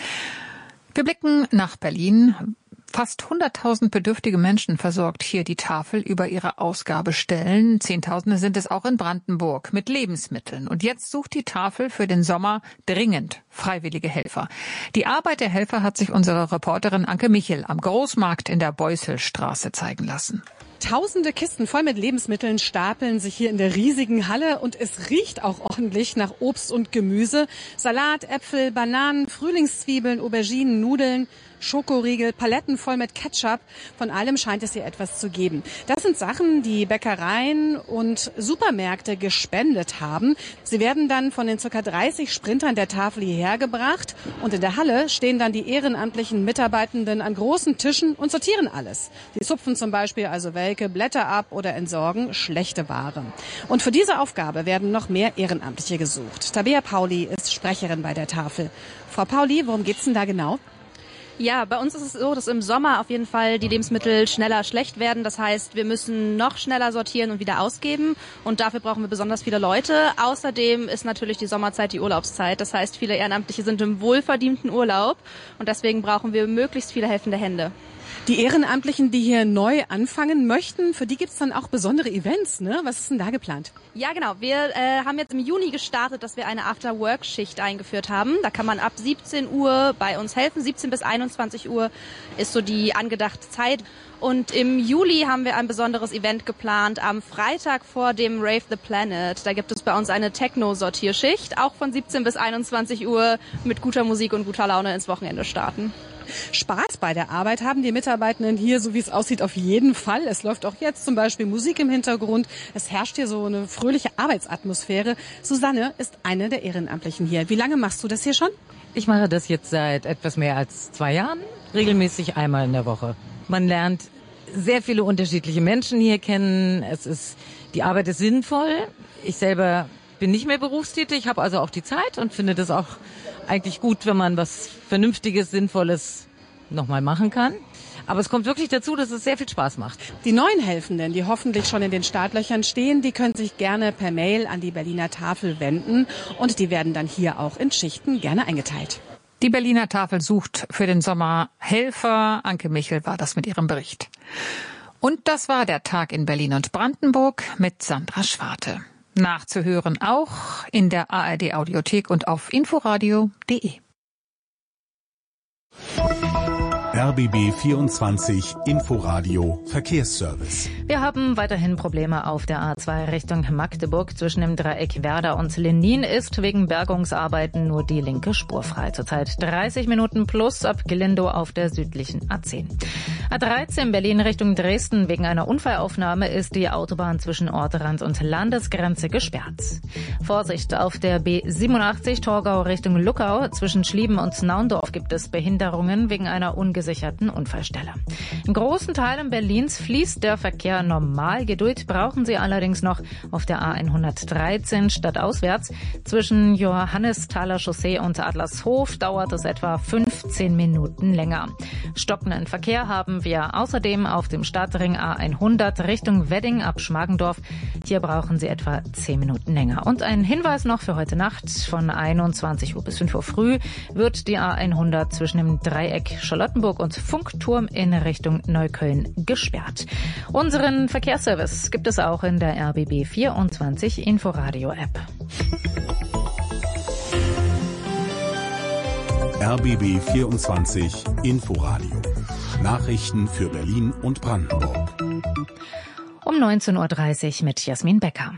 Wir blicken nach Berlin. Fast hunderttausend bedürftige Menschen versorgt hier die Tafel über ihre Ausgabestellen. Zehntausende sind es auch in Brandenburg mit Lebensmitteln. Und jetzt sucht die Tafel für den Sommer dringend freiwillige Helfer. Die Arbeit der Helfer hat sich unsere Reporterin Anke Michel am Großmarkt in der Beusselstraße zeigen lassen. Tausende Kisten voll mit Lebensmitteln stapeln sich hier in der riesigen Halle und es riecht auch ordentlich nach Obst und Gemüse. Salat, Äpfel, Bananen, Frühlingszwiebeln, Auberginen, Nudeln, Schokoriegel, Paletten voll mit Ketchup. Von allem scheint es hier etwas zu geben. Das sind Sachen, die Bäckereien und Supermärkte gespendet haben. Sie werden dann von den ca. dreißig Sprintern der Tafel hierher gebracht. Und in der Halle stehen dann die ehrenamtlichen Mitarbeitenden an großen Tischen und sortieren alles. Sie zupfen zum Beispiel also welke Blätter ab oder entsorgen schlechte Ware. Und für diese Aufgabe werden noch mehr Ehrenamtliche gesucht. Tabea Pauli ist Sprecherin bei der Tafel. Frau Pauli, worum geht's denn da genau? Ja, bei uns ist es so, dass im Sommer auf jeden Fall die Lebensmittel schneller schlecht werden. Das heißt, wir müssen noch schneller sortieren und wieder ausgeben. Und dafür brauchen wir besonders viele Leute. Außerdem ist natürlich die Sommerzeit die Urlaubszeit. Das heißt, viele Ehrenamtliche sind im wohlverdienten Urlaub. Und deswegen brauchen wir möglichst viele helfende Hände. Die Ehrenamtlichen, die hier neu anfangen möchten, für die gibt's dann auch besondere Events, ne? Was ist denn da geplant? Ja, genau. Wir äh, haben jetzt im Juni gestartet, dass wir eine After-Work-Schicht eingeführt haben. Da kann man ab siebzehn Uhr bei uns helfen. siebzehn bis einundzwanzig Uhr ist so die angedachte Zeit. Und im Juli haben wir ein besonderes Event geplant am Freitag vor dem Rave the Planet. Da gibt es bei uns eine Techno-Sortierschicht, auch von siebzehn bis einundzwanzig Uhr mit guter Musik und guter Laune ins Wochenende starten. Spaß bei der Arbeit haben die Mitarbeitenden hier, so wie es aussieht, auf jeden Fall. Es läuft auch jetzt zum Beispiel Musik im Hintergrund. Es herrscht hier so eine fröhliche Arbeitsatmosphäre. Susanne ist eine der Ehrenamtlichen hier. Wie lange machst du das hier schon? Ich mache das jetzt seit etwas mehr als zwei Jahren, regelmäßig einmal in der Woche. Man lernt sehr viele unterschiedliche Menschen hier kennen. Es ist, die Arbeit ist sinnvoll. Ich selber bin nicht mehr berufstätig, habe also auch die Zeit und finde das auch eigentlich gut, wenn man was Vernünftiges, Sinnvolles nochmal machen kann. Aber es kommt wirklich dazu, dass es sehr viel Spaß macht. Die neuen Helfenden, die hoffentlich schon in den Startlöchern stehen, die können sich gerne per Mail an die Berliner Tafel wenden und die werden dann hier auch in Schichten gerne eingeteilt. Die Berliner Tafel sucht für den Sommer Helfer. Anke Michel war das mit ihrem Bericht. Und das war der Tag in Berlin und Brandenburg mit Sandra Schwarte. Nachzuhören auch in der A R D Audiothek und auf inforadio punkt de. R B B vierundzwanzig Inforadio Verkehrsservice. Wir haben weiterhin Probleme auf der A zwei Richtung Magdeburg. Zwischen dem Dreieck Werder und Lenin ist wegen Bergungsarbeiten nur die linke Spur frei. Zurzeit dreißig Minuten plus ab Glindow auf der südlichen A zehn. A dreizehn Berlin Richtung Dresden. Wegen einer Unfallaufnahme ist die Autobahn zwischen Ortrand und Landesgrenze gesperrt. Vorsicht auf der B siebenundachtzig Torgau Richtung Luckau. Zwischen Schlieben und Naundorf gibt es Behinderungen wegen einer ungesicherten Unfallstelle. In großen Teilen Berlins fließt der Verkehr normal. Geduld brauchen Sie allerdings noch auf der A hundertdreizehn stadtauswärts. Zwischen Johannisthaler Chaussee und Adlershof dauert es etwa fünfzehn Minuten länger. Stockenden Verkehr haben wir außerdem auf dem Stadtring A hundert Richtung Wedding ab Schmargendorf. Hier brauchen Sie etwa zehn Minuten länger. Und ein Hinweis noch für heute Nacht: von einundzwanzig Uhr bis fünf Uhr früh wird die A hundert zwischen dem Dreieck Charlottenburg und Funkturm in Richtung Neukölln gesperrt. Unseren Verkehrsservice gibt es auch in der R B B vierundzwanzig Inforadio App. R B B vierundzwanzig Inforadio. Nachrichten für Berlin und Brandenburg. Um neunzehn Uhr dreißig mit Jasmin Becker.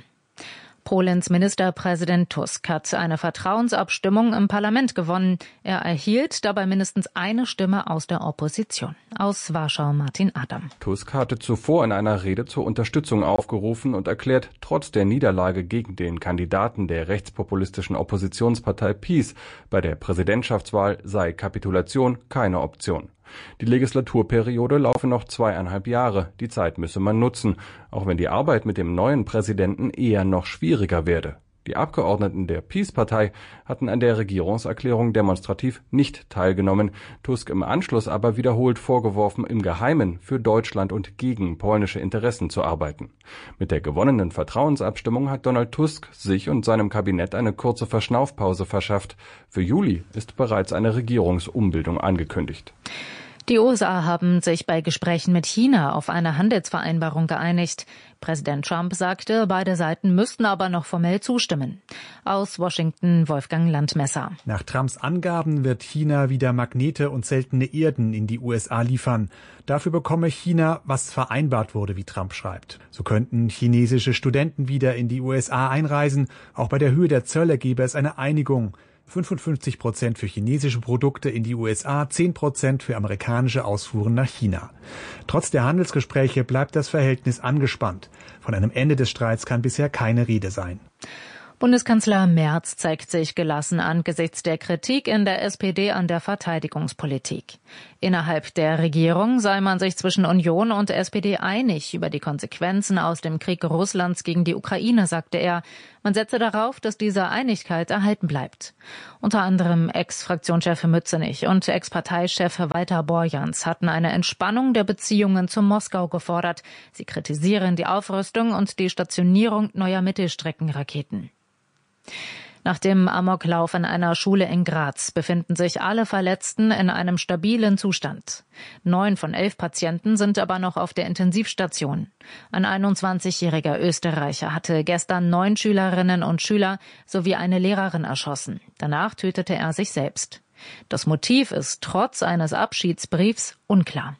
Polens Ministerpräsident Tusk hat eine Vertrauensabstimmung im Parlament gewonnen. Er erhielt dabei mindestens eine Stimme aus der Opposition. Aus Warschau Martin Adam. Tusk hatte zuvor in einer Rede zur Unterstützung aufgerufen und erklärt, trotz der Niederlage gegen den Kandidaten der rechtspopulistischen Oppositionspartei PiS bei der Präsidentschaftswahl sei Kapitulation keine Option. Die Legislaturperiode laufe noch zweieinhalb Jahre. Die Zeit müsse man nutzen, auch wenn die Arbeit mit dem neuen Präsidenten eher noch schwieriger werde. Die Abgeordneten der PiS-Partei hatten an der Regierungserklärung demonstrativ nicht teilgenommen, Tusk im Anschluss aber wiederholt vorgeworfen, im Geheimen für Deutschland und gegen polnische Interessen zu arbeiten. Mit der gewonnenen Vertrauensabstimmung hat Donald Tusk sich und seinem Kabinett eine kurze Verschnaufpause verschafft. Für Juli ist bereits eine Regierungsumbildung angekündigt. Die U S A haben sich bei Gesprächen mit China auf eine Handelsvereinbarung geeinigt. Präsident Trump sagte, beide Seiten müssten aber noch formell zustimmen. Aus Washington Wolfgang Landmesser. Nach Trumps Angaben wird China wieder Magnete und seltene Erden in die U S A liefern. Dafür bekomme China, was vereinbart wurde, wie Trump schreibt. So könnten chinesische Studenten wieder in die U S A einreisen. Auch bei der Höhe der Zölle gäbe es eine Einigung. fünfundfünfzig Prozent für chinesische Produkte in die U S A, zehn Prozent für amerikanische Ausfuhren nach China. Trotz der Handelsgespräche bleibt das Verhältnis angespannt. Von einem Ende des Streits kann bisher keine Rede sein. Bundeskanzler Merz zeigt sich gelassen angesichts der Kritik in der S P D an der Verteidigungspolitik. Innerhalb der Regierung sei man sich zwischen Union und S P D einig über die Konsequenzen aus dem Krieg Russlands gegen die Ukraine, sagte er. Man setze darauf, dass diese Einigkeit erhalten bleibt. Unter anderem Ex-Fraktionschef Mützenich und Ex-Parteichef Walter Borjans hatten eine Entspannung der Beziehungen zu Moskau gefordert. Sie kritisieren die Aufrüstung und die Stationierung neuer Mittelstreckenraketen. Nach dem Amoklauf in einer Schule in Graz befinden sich alle Verletzten in einem stabilen Zustand. Neun von elf Patienten sind aber noch auf der Intensivstation. Ein einundzwanzigjähriger Österreicher hatte gestern neun Schülerinnen und Schüler sowie eine Lehrerin erschossen. Danach tötete er sich selbst. Das Motiv ist trotz eines Abschiedsbriefs unklar.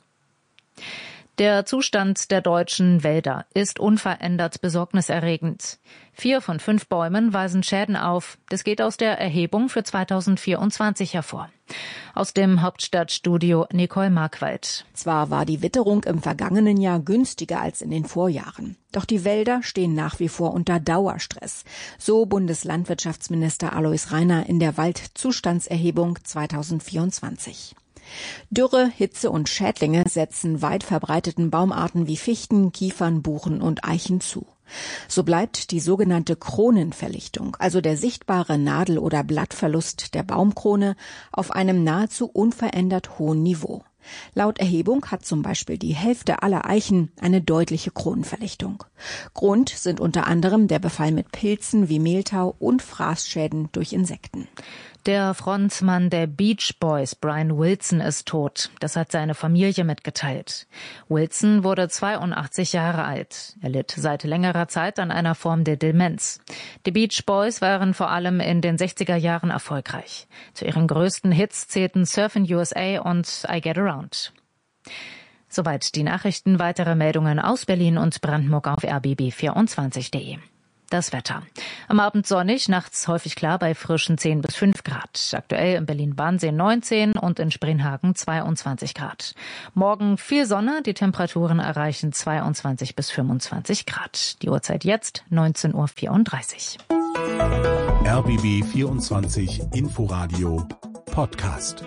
Der Zustand der deutschen Wälder ist unverändert besorgniserregend. Vier von fünf Bäumen weisen Schäden auf. Das geht aus der Erhebung für zweitausendvierundzwanzig hervor. Aus dem Hauptstadtstudio Nicole Markwald. Zwar war die Witterung im vergangenen Jahr günstiger als in den Vorjahren. Doch die Wälder stehen nach wie vor unter Dauerstress. So Bundeslandwirtschaftsminister Alois Rainer in der Waldzustandserhebung zweitausendvierundzwanzig. Dürre, Hitze und Schädlinge setzen weit verbreiteten Baumarten wie Fichten, Kiefern, Buchen und Eichen zu. So bleibt die sogenannte Kronenverlichtung, also der sichtbare Nadel- oder Blattverlust der Baumkrone, auf einem nahezu unverändert hohen Niveau. Laut Erhebung hat zum Beispiel die Hälfte aller Eichen eine deutliche Kronenverlichtung. Grund sind unter anderem der Befall mit Pilzen wie Mehltau und Fraßschäden durch Insekten. Der Frontmann der Beach Boys, Brian Wilson, ist tot. Das hat seine Familie mitgeteilt. Wilson wurde zweiundachtzig Jahre alt. Er litt seit längerer Zeit an einer Form der Demenz. Die Beach Boys waren vor allem in den sechziger Jahren erfolgreich. Zu ihren größten Hits zählten Surfin' U S A und I Get Around. Soweit die Nachrichten. Weitere Meldungen aus Berlin und Brandenburg auf r b b vierundzwanzig punkt de. Das Wetter. Am Abend sonnig, nachts häufig klar bei frischen zehn bis fünf Grad. Aktuell in Berlin-Wannsee neunzehn und in Spreenhagen zweiundzwanzig Grad. Morgen viel Sonne, die Temperaturen erreichen zweiundzwanzig bis fünfundzwanzig Grad. Die Uhrzeit jetzt neunzehn Uhr vierunddreißig. R B B vierundzwanzig Inforadio Podcast.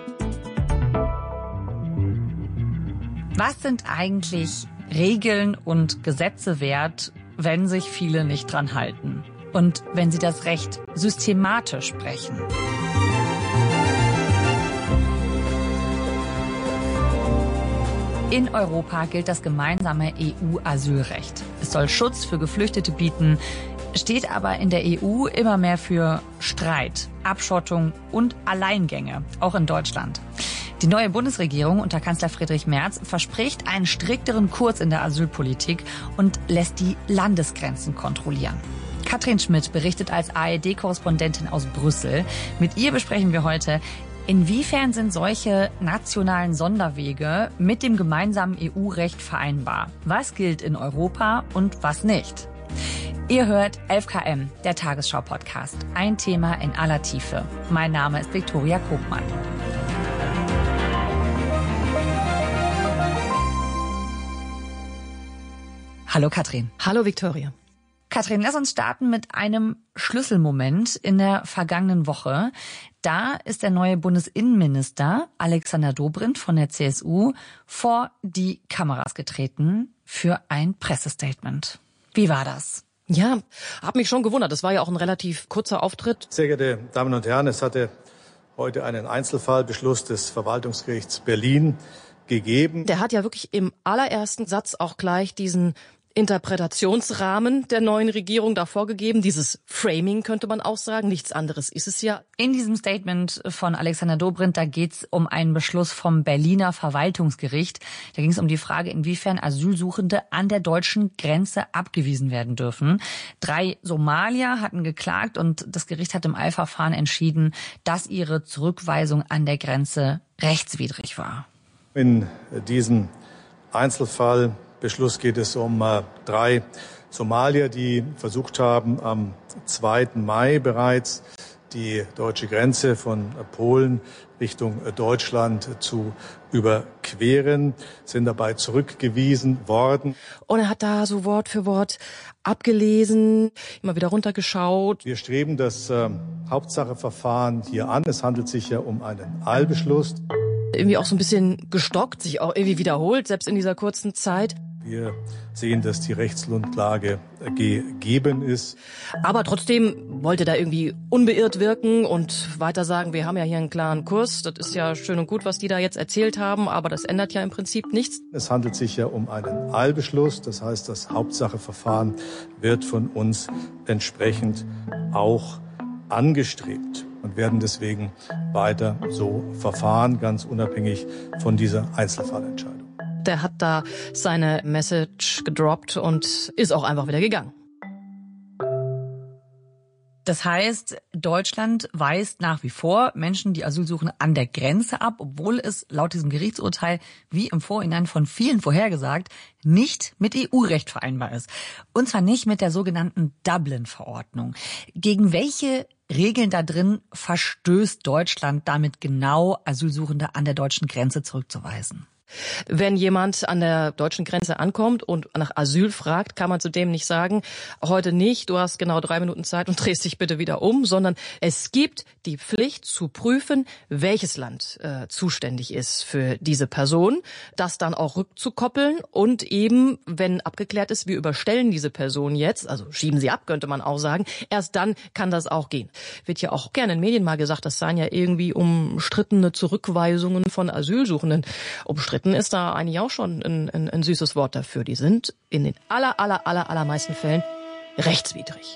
Was sind eigentlich Regeln und Gesetze wert, wenn sich viele nicht dran halten und wenn sie das Recht systematisch brechen? In Europa gilt das gemeinsame E U-Asylrecht. Es soll Schutz für Geflüchtete bieten, steht aber in der E U immer mehr für Streit, Abschottung und Alleingänge, auch in Deutschland. Die neue Bundesregierung unter Kanzler Friedrich Merz verspricht einen strikteren Kurs in der Asylpolitik und lässt die Landesgrenzen kontrollieren. Katrin Schmidt berichtet als A R D-Korrespondentin aus Brüssel. Mit ihr besprechen wir heute, inwiefern sind solche nationalen Sonderwege mit dem gemeinsamen E U-Recht vereinbar? Was gilt in Europa und was nicht? Ihr hört elf K M, der Tagesschau-Podcast. Ein Thema in aller Tiefe. Mein Name ist Viktoria Kobmann. Hallo Katrin. Hallo Viktoria. Katrin, lass uns starten mit einem Schlüsselmoment in der vergangenen Woche. Da ist der neue Bundesinnenminister Alexander Dobrindt von der C S U vor die Kameras getreten für ein Pressestatement. Wie war das? Ja, hab mich schon gewundert. Das war ja auch ein relativ kurzer Auftritt. Sehr geehrte Damen und Herren, es hatte heute einen Einzelfallbeschluss des Verwaltungsgerichts Berlin gegeben. Der hat ja wirklich im allerersten Satz auch gleich diesen Interpretationsrahmen der neuen Regierung da vorgegeben. Dieses Framing könnte man auch sagen. Nichts anderes ist es ja. In diesem Statement von Alexander Dobrindt, da geht es um einen Beschluss vom Berliner Verwaltungsgericht. Da ging es um die Frage, inwiefern Asylsuchende an der deutschen Grenze abgewiesen werden dürfen. Drei Somalier hatten geklagt und das Gericht hat im Eilverfahren entschieden, dass ihre Zurückweisung an der Grenze rechtswidrig war. In diesem Einzelfall Beschluss geht es um äh, drei Somalier, die versucht haben, am zweiten Mai bereits die deutsche Grenze von äh, Polen Richtung äh, Deutschland zu überqueren, sind dabei zurückgewiesen worden. Und er hat da so Wort für Wort abgelesen, immer wieder runtergeschaut. Wir streben das äh, Hauptsacheverfahren hier an. Es handelt sich ja um einen Eilbeschluss. Irgendwie auch so ein bisschen gestockt, sich auch irgendwie wiederholt, selbst in dieser kurzen Zeit. Wir sehen, dass die Rechtsgrundlage gegeben ist. Aber trotzdem wollte da irgendwie unbeirrt wirken und weiter sagen, wir haben ja hier einen klaren Kurs. Das ist ja schön und gut, was die da jetzt erzählt haben, aber das ändert ja im Prinzip nichts. Es handelt sich ja um einen Eilbeschluss. Das heißt, das Hauptsacheverfahren wird von uns entsprechend auch angestrebt und werden deswegen weiter so verfahren, ganz unabhängig von dieser Einzelfallentscheidung. Der hat da seine Message gedroppt und ist auch einfach wieder gegangen. Das heißt, Deutschland weist nach wie vor Menschen, die Asyl suchen, an der Grenze ab, obwohl es laut diesem Gerichtsurteil, wie im Vorhinein von vielen vorhergesagt, nicht mit E U-Recht vereinbar ist. Und zwar nicht mit der sogenannten Dublin-Verordnung. Gegen welche Regeln da drin verstößt Deutschland damit genau, Asylsuchende an der deutschen Grenze zurückzuweisen? Wenn jemand an der deutschen Grenze ankommt und nach Asyl fragt, kann man zu dem nicht sagen, heute nicht, du hast genau drei Minuten Zeit und drehst dich bitte wieder um, sondern es gibt die Pflicht zu prüfen, welches Land äh, zuständig ist für diese Person, das dann auch rückzukoppeln und eben, wenn abgeklärt ist, wir überstellen diese Person jetzt, also schieben sie ab, könnte man auch sagen, erst dann kann das auch gehen. Wird ja auch gerne in Medien mal gesagt, das seien ja irgendwie umstrittene Zurückweisungen von Asylsuchenden. Umstritten ist da eigentlich auch schon ein, ein, ein süßes Wort dafür. Die sind in den aller, aller, aller, allermeisten Fällen rechtswidrig.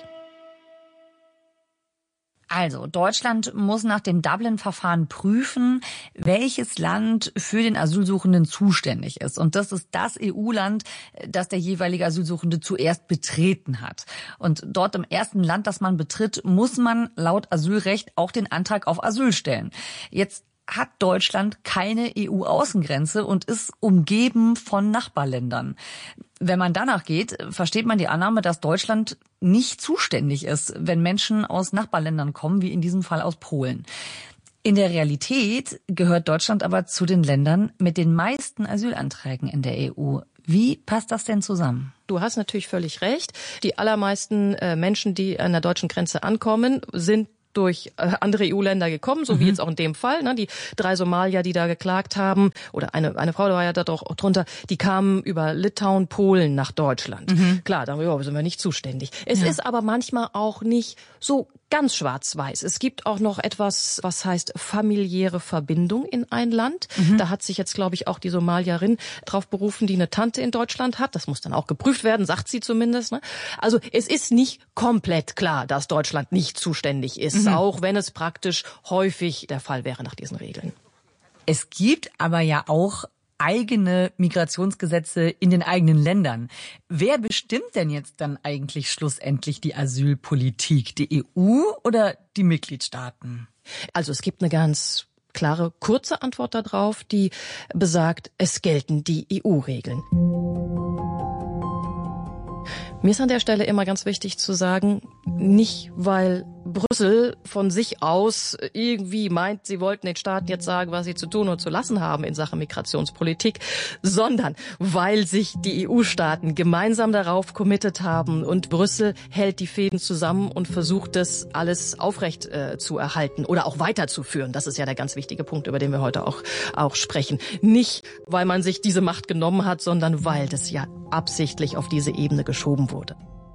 Also, Deutschland muss nach dem Dublin-Verfahren prüfen, welches Land für den Asylsuchenden zuständig ist. Und das ist das E U-Land, das der jeweilige Asylsuchende zuerst betreten hat. Und dort im ersten Land, das man betritt, muss man laut Asylrecht auch den Antrag auf Asyl stellen. Jetzt hat Deutschland keine E U-Außengrenze und ist umgeben von Nachbarländern. Wenn man danach geht, versteht man die Annahme, dass Deutschland nicht zuständig ist, wenn Menschen aus Nachbarländern kommen, wie in diesem Fall aus Polen. In der Realität gehört Deutschland aber zu den Ländern mit den meisten Asylanträgen in der E U. Wie passt das denn zusammen? Du hast natürlich völlig recht. Die allermeisten äh, Menschen, die an der deutschen Grenze ankommen, sind durch äh, andere E U-Länder gekommen, so mhm. wie jetzt auch in dem Fall. Ne? Die drei Somalier, die da geklagt haben, oder eine eine Frau, da war ja da doch drunter, die kamen über Litauen, Polen nach Deutschland. Mhm. Klar, da ja, sind wir nicht zuständig. Es ja. ist aber manchmal auch nicht so ganz schwarz-weiß. Es gibt auch noch etwas, was heißt familiäre Verbindung in ein Land. Mhm. Da hat sich jetzt, glaube ich, auch die Somalierin drauf berufen, die eine Tante in Deutschland hat. Das muss dann auch geprüft werden, sagt sie zumindest. Ne? Also es ist nicht komplett klar, dass Deutschland nicht zuständig ist, mhm. auch wenn es praktisch häufig der Fall wäre nach diesen Regeln. Es gibt aber ja auch eigene Migrationsgesetze in den eigenen Ländern. Wer bestimmt denn jetzt dann eigentlich schlussendlich die Asylpolitik? Die E U oder die Mitgliedstaaten? Also es gibt eine ganz klare, kurze Antwort darauf, die besagt, es gelten die E U-Regeln. Mir ist an der Stelle immer ganz wichtig zu sagen, nicht weil Brüssel von sich aus irgendwie meint, sie wollten den Staaten jetzt sagen, was sie zu tun und zu lassen haben in Sachen Migrationspolitik, sondern weil sich die E U-Staaten gemeinsam darauf committed haben und Brüssel hält die Fäden zusammen und versucht, das alles aufrecht äh, zu erhalten oder auch weiterzuführen. Das ist ja der ganz wichtige Punkt, über den wir heute auch, auch sprechen. Nicht, weil man sich diese Macht genommen hat, sondern weil das ja absichtlich auf diese Ebene geschoben wurde.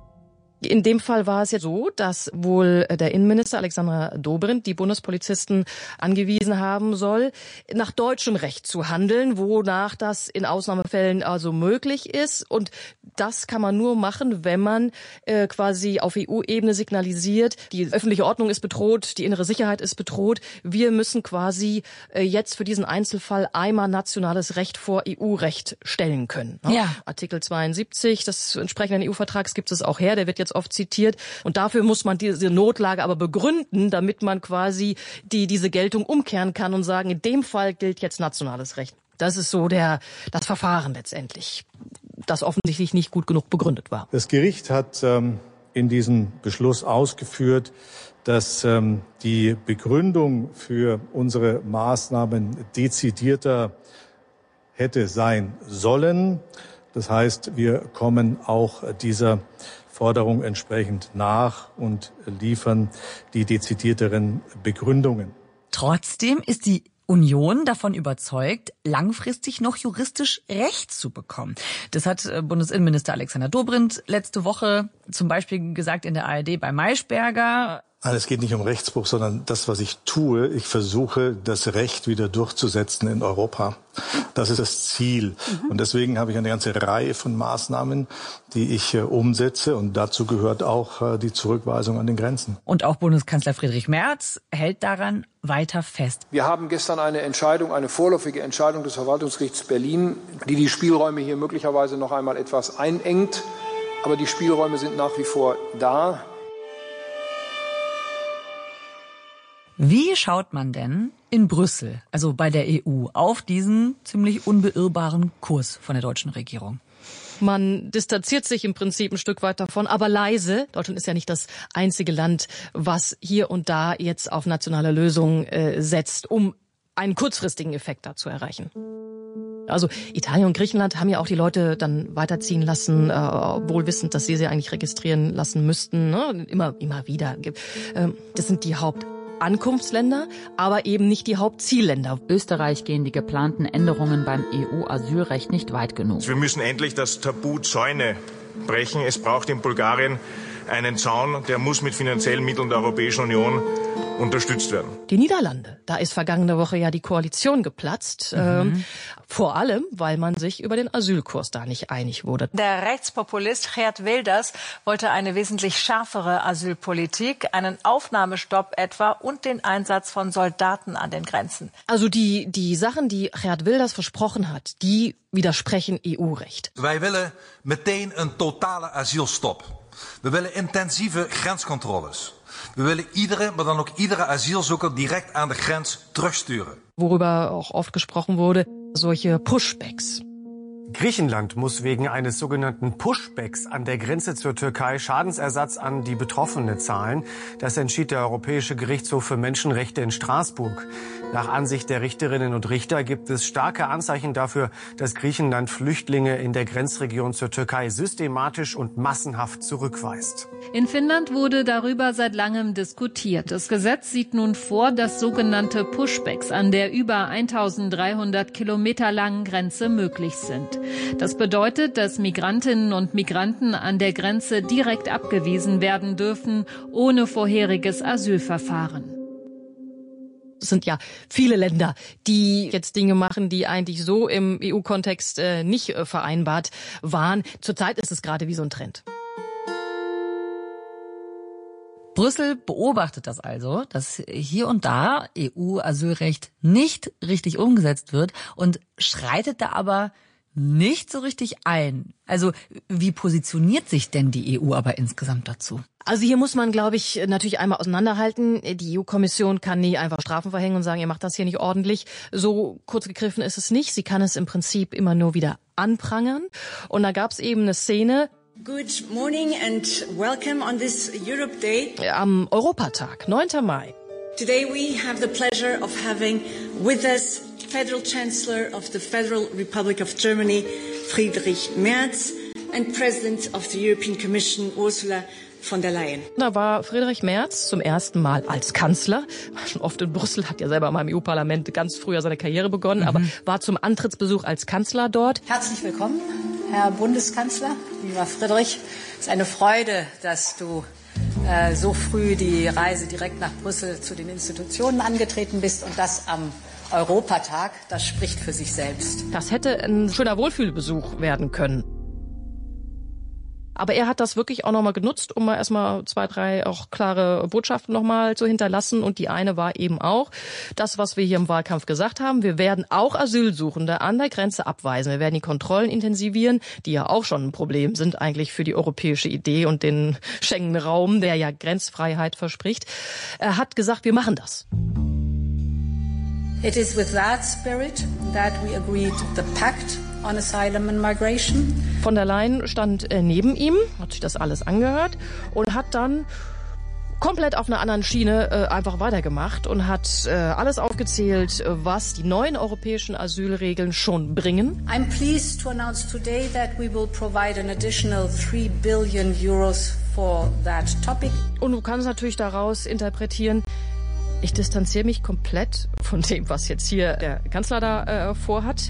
In dem Fall war es ja so, dass wohl der Innenminister Alexander Dobrindt die Bundespolizisten angewiesen haben soll, nach deutschem Recht zu handeln, wonach das in Ausnahmefällen also möglich ist. Und das kann man nur machen, wenn man äh, quasi auf E U-Ebene signalisiert, die öffentliche Ordnung ist bedroht, die innere Sicherheit ist bedroht. Wir müssen quasi äh, jetzt für diesen Einzelfall einmal nationales Recht vor E U-Recht stellen können. Ne? Ja. Artikel zweiundsiebzig des entsprechenden E U-Vertrags gibt es auch her, der wird jetzt oft zitiert. Und dafür muss man diese Notlage aber begründen, damit man quasi die diese Geltung umkehren kann und sagen, in dem Fall gilt jetzt nationales Recht. Das ist so der das Verfahren letztendlich, das offensichtlich nicht gut genug begründet war. Das Gericht hat ähm, in diesem Beschluss ausgeführt, dass ähm, die Begründung für unsere Maßnahmen dezidierter hätte sein sollen. Das heißt, wir kommen auch dieser Forderung entsprechend nach und liefern die dezidierteren Begründungen. Trotzdem ist die Union davon überzeugt, langfristig noch juristisch Recht zu bekommen. Das hat Bundesinnenminister Alexander Dobrindt letzte Woche zum Beispiel gesagt in der A R D bei Maischberger. Nein, es geht nicht um Rechtsbruch, sondern das, was ich tue, ich versuche, das Recht wieder durchzusetzen in Europa. Das ist das Ziel. Mhm. Und deswegen habe ich eine ganze Reihe von Maßnahmen, die ich äh, umsetze. Und dazu gehört auch äh, die Zurückweisung an den Grenzen. Und auch Bundeskanzler Friedrich Merz hält daran weiter fest. Wir haben gestern eine Entscheidung, eine vorläufige Entscheidung des Verwaltungsgerichts Berlin, die die Spielräume hier möglicherweise noch einmal etwas einengt. Aber die Spielräume sind nach wie vor da. Wie schaut man denn in Brüssel, also bei der E U, auf diesen ziemlich unbeirrbaren Kurs von der deutschen Regierung? Man distanziert sich im Prinzip ein Stück weit davon, aber leise. Deutschland ist ja nicht das einzige Land, was hier und da jetzt auf nationale Lösungen äh, setzt, um einen kurzfristigen Effekt da zu erreichen. Also Italien und Griechenland haben ja auch die Leute dann weiterziehen lassen, äh, wohl wissend, dass sie sie eigentlich registrieren lassen müssten. Ne? Immer, immer wieder. Ähm, das sind die Haupt Ankunftsländer, aber eben nicht die Hauptzielländer. Österreich gehen die geplanten Änderungen beim E U-Asylrecht nicht weit genug. Wir müssen endlich das Tabu Zäune brechen. Es braucht in Bulgarien einen Zaun, der muss mit finanziellen Mitteln der Europäischen Union unterstützt werden. Die Niederlande, da ist vergangene Woche ja die Koalition geplatzt. Mhm. Ähm, vor allem, weil man sich über den Asylkurs da nicht einig wurde. Der Rechtspopulist Geert Wilders wollte eine wesentlich schärfere Asylpolitik, einen Aufnahmestopp etwa und den Einsatz von Soldaten an den Grenzen. Also die, die Sachen, die Geert Wilders versprochen hat, die widersprechen E U-Recht. Wij willen meteen een totale asielstop. We willen intensieve grenscontroles. We willen iedere, maar dan ook iedere asielzoeker direkt aan de grens terugsturen. Worüber auch oft gesprochen wurde, solche Pushbacks. Griechenland muss wegen eines sogenannten Pushbacks an der Grenze zur Türkei Schadensersatz an die Betroffene zahlen. Das entschied der Europäische Gerichtshof für Menschenrechte in Straßburg. Nach Ansicht der Richterinnen und Richter gibt es starke Anzeichen dafür, dass Griechenland Flüchtlinge in der Grenzregion zur Türkei systematisch und massenhaft zurückweist. In Finnland wurde darüber seit langem diskutiert. Das Gesetz sieht nun vor, dass sogenannte Pushbacks an der über eintausenddreihundert Kilometer langen Grenze möglich sind. Das bedeutet, dass Migrantinnen und Migranten an der Grenze direkt abgewiesen werden dürfen, ohne vorheriges Asylverfahren. Es sind ja viele Länder, die jetzt Dinge machen, die eigentlich so im E U-Kontext äh, nicht äh, vereinbart waren. Zurzeit ist es gerade wie so ein Trend. Brüssel beobachtet das also, dass hier und da E U-Asylrecht nicht richtig umgesetzt wird und schreitet da aber nicht so richtig ein. Also wie positioniert sich denn die E U aber insgesamt dazu? Also hier muss man, glaube ich, natürlich einmal auseinanderhalten. Die E U-Kommission kann nie einfach Strafen verhängen und sagen, ihr macht das hier nicht ordentlich. So kurz gegriffen ist es nicht. Sie kann es im Prinzip immer nur wieder anprangern. Und da gab es eben eine Szene. Good morning and welcome on this Europe Day. Am Europatag, neunten Mai. Today we have the pleasure of having with us Federal Chancellor of the Federal Republic of Germany, Friedrich Merz, and President of the European Commission, Ursula von der Leyen. Da war Friedrich Merz zum ersten Mal als Kanzler. War schon oft in Brüssel, hat ja selber mal im E U-Parlament ganz früher seine Karriere begonnen, mhm. aber war zum Antrittsbesuch als Kanzler dort. Herzlich willkommen, Herr Bundeskanzler, lieber Friedrich. Es ist eine Freude, dass du äh, so früh die Reise direkt nach Brüssel zu den Institutionen angetreten bist und das am Europatag. Das spricht für sich selbst. Das hätte ein schöner Wohlfühlbesuch werden können. Aber er hat das wirklich auch nochmal genutzt, um mal erstmal zwei, drei auch klare Botschaften nochmal zu hinterlassen. Und die eine war eben auch das, was wir hier im Wahlkampf gesagt haben. Wir werden auch Asylsuchende an der Grenze abweisen. Wir werden die Kontrollen intensivieren, die ja auch schon ein Problem sind eigentlich für die europäische Idee und den Schengen-Raum, der ja Grenzfreiheit verspricht. Er hat gesagt, wir machen das. It is with that spirit that we agreed the Pact on Asylum and Migration. Von der Leyen stand äh, neben ihm, hat sich das alles angehört und hat dann komplett auf einer anderen Schiene äh, einfach weitergemacht und hat äh, alles aufgezählt, was die neuen europäischen Asylregeln schon bringen. I'm pleased to announce today that we will provide an additional three billion euros for that topic. Und du kannst natürlich daraus interpretieren, ich distanziere mich komplett von dem, was jetzt hier der Kanzler da äh, vorhat.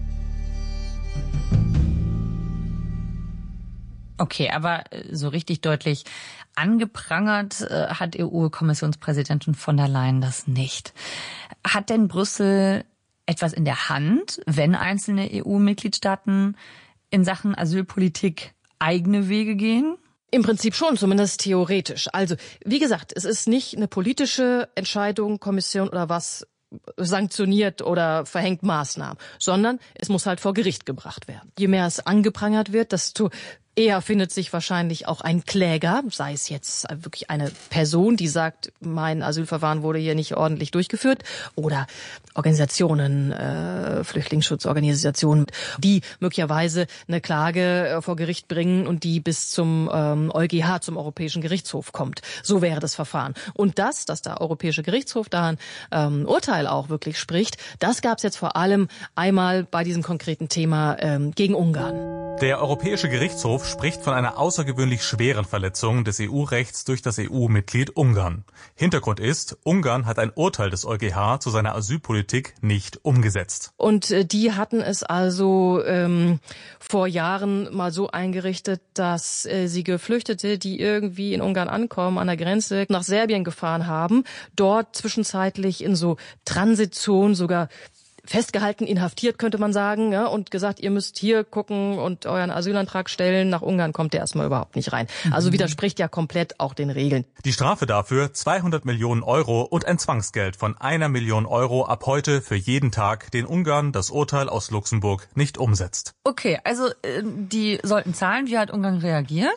Okay, aber so richtig deutlich angeprangert äh, hat E U-Kommissionspräsidentin von der Leyen das nicht. Hat denn Brüssel etwas in der Hand, wenn einzelne E U-Mitgliedstaaten in Sachen Asylpolitik eigene Wege gehen? Im Prinzip schon, zumindest theoretisch. Also, wie gesagt, es ist nicht eine politische Entscheidung, Kommission oder was sanktioniert oder verhängt Maßnahmen, sondern es muss halt vor Gericht gebracht werden. Je mehr es angeprangert wird, desto eher findet sich wahrscheinlich auch ein Kläger, sei es jetzt wirklich eine Person, die sagt, mein Asylverfahren wurde hier nicht ordentlich durchgeführt, oder Organisationen, äh, Flüchtlingsschutzorganisationen, die möglicherweise eine Klage äh, vor Gericht bringen und die bis zum ähm, EuGH, zum Europäischen Gerichtshof kommt. So wäre das Verfahren. Und das, dass der Europäische Gerichtshof da ein ähm, Urteil auch wirklich spricht, das gab es jetzt vor allem einmal bei diesem konkreten Thema ähm, gegen Ungarn. Der Europäische Gerichtshof spricht von einer außergewöhnlich schweren Verletzung des E U-Rechts durch das E U-Mitglied Ungarn. Hintergrund ist, Ungarn hat ein Urteil des EuGH zu seiner Asylpolitik nicht umgesetzt. Und äh, die hatten es also ähm, vor Jahren mal so eingerichtet, dass äh, sie Geflüchtete, die irgendwie in Ungarn ankommen, an der Grenze nach Serbien gefahren haben, dort zwischenzeitlich in so Transitzonen sogar festgehalten, inhaftiert, könnte man sagen, ja, und gesagt, ihr müsst hier gucken und euren Asylantrag stellen. Nach Ungarn kommt der erstmal überhaupt nicht rein. Also widerspricht ja komplett auch den Regeln. Die Strafe dafür zweihundert Millionen Euro und ein Zwangsgeld von einer Million Euro ab heute für jeden Tag, den Ungarn das Urteil aus Luxemburg nicht umsetzt. Okay, also die sollten zahlen. Wie hat Ungarn reagiert?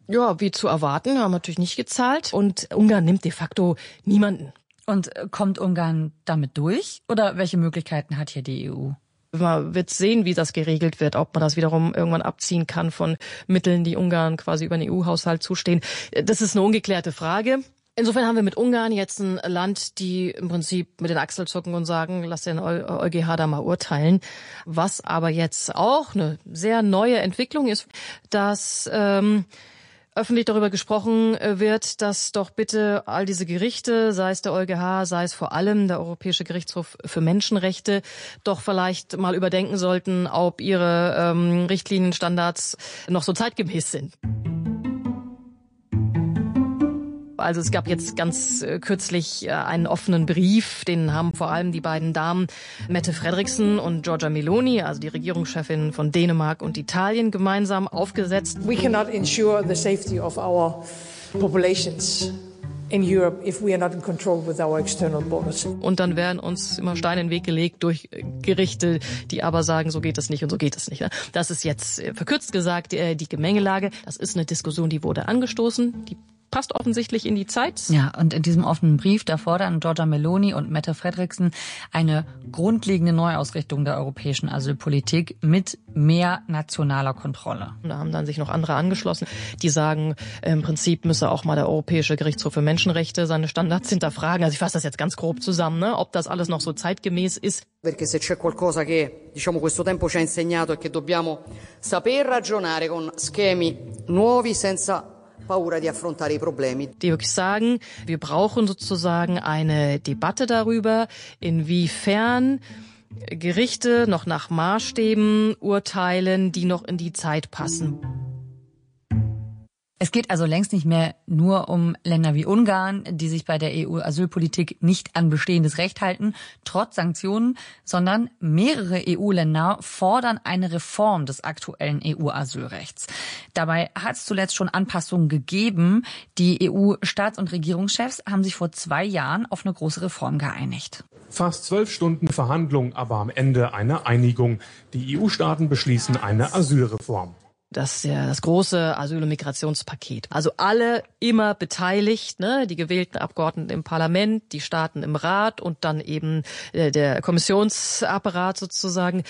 Ja, wie zu erwarten, haben natürlich nicht gezahlt. Und Ungarn nimmt de facto niemanden. Und kommt Ungarn damit durch? Oder welche Möglichkeiten hat hier die E U? Man wird sehen, wie das geregelt wird, ob man das wiederum irgendwann abziehen kann von Mitteln, die Ungarn quasi über den E U-Haushalt zustehen. Das ist eine ungeklärte Frage. Insofern haben wir mit Ungarn jetzt ein Land, die im Prinzip mit den Achseln zucken und sagen, lass den EuGH da mal urteilen. Was aber jetzt auch eine sehr neue Entwicklung ist, dass ähm, öffentlich darüber gesprochen wird, dass doch bitte all diese Gerichte, sei es der EuGH, sei es vor allem der Europäische Gerichtshof für Menschenrechte, doch vielleicht mal überdenken sollten, ob ihre ähm, Richtlinienstandards noch so zeitgemäß sind. Also es gab jetzt ganz äh, kürzlich äh, einen offenen Brief, den haben vor allem die beiden Damen Mette Frederiksen und Giorgia Meloni, also die Regierungschefin von Dänemark und Italien, gemeinsam aufgesetzt. We cannot ensure the safety of our populations in Europe if we are not in control with our external borders. Und dann werden uns immer Steine in den Weg gelegt durch Gerichte, die aber sagen, so geht es nicht und so geht es nicht. Das ist jetzt äh, verkürzt gesagt äh, die Gemengelage. Das ist eine Diskussion, die wurde angestoßen, die passt offensichtlich in die Zeit. Ja, und in diesem offenen Brief, da fordern Giorgia Meloni und Mette Frederiksen eine grundlegende Neuausrichtung der europäischen Asylpolitik mit mehr nationaler Kontrolle. Da haben dann sich noch andere angeschlossen, die sagen, im Prinzip müsse auch mal der Europäische Gerichtshof für Menschenrechte seine Standards hinterfragen. Also ich fasse das jetzt ganz grob zusammen, ne? Ob das alles noch so zeitgemäß ist. Perché se c'è qualcosa che, diciamo, questo tempo ci ha insegnato è che dobbiamo saper ragionare con schemi nuovi senza paura di affrontare i problemi. Die wirklich sagen, wir brauchen sozusagen eine Debatte darüber, inwiefern Gerichte noch nach Maßstäben urteilen, die noch in die Zeit passen. Es geht also längst nicht mehr nur um Länder wie Ungarn, die sich bei der E U-Asylpolitik nicht an bestehendes Recht halten, trotz Sanktionen, sondern mehrere E U-Länder fordern eine Reform des aktuellen E U-Asylrechts. Dabei hat es zuletzt schon Anpassungen gegeben. Die E U-Staats- und Regierungschefs haben sich vor zwei Jahren auf eine große Reform geeinigt. Fast zwölf Stunden Verhandlung, aber am Ende eine Einigung. Die E U-Staaten beschließen eine Asylreform. Das ist ja das große Asyl- und Migrationspaket. Also alle immer beteiligt, ne? Die gewählten Abgeordneten im Parlament, die Staaten im Rat und dann eben äh, der Kommissionsapparat sozusagen.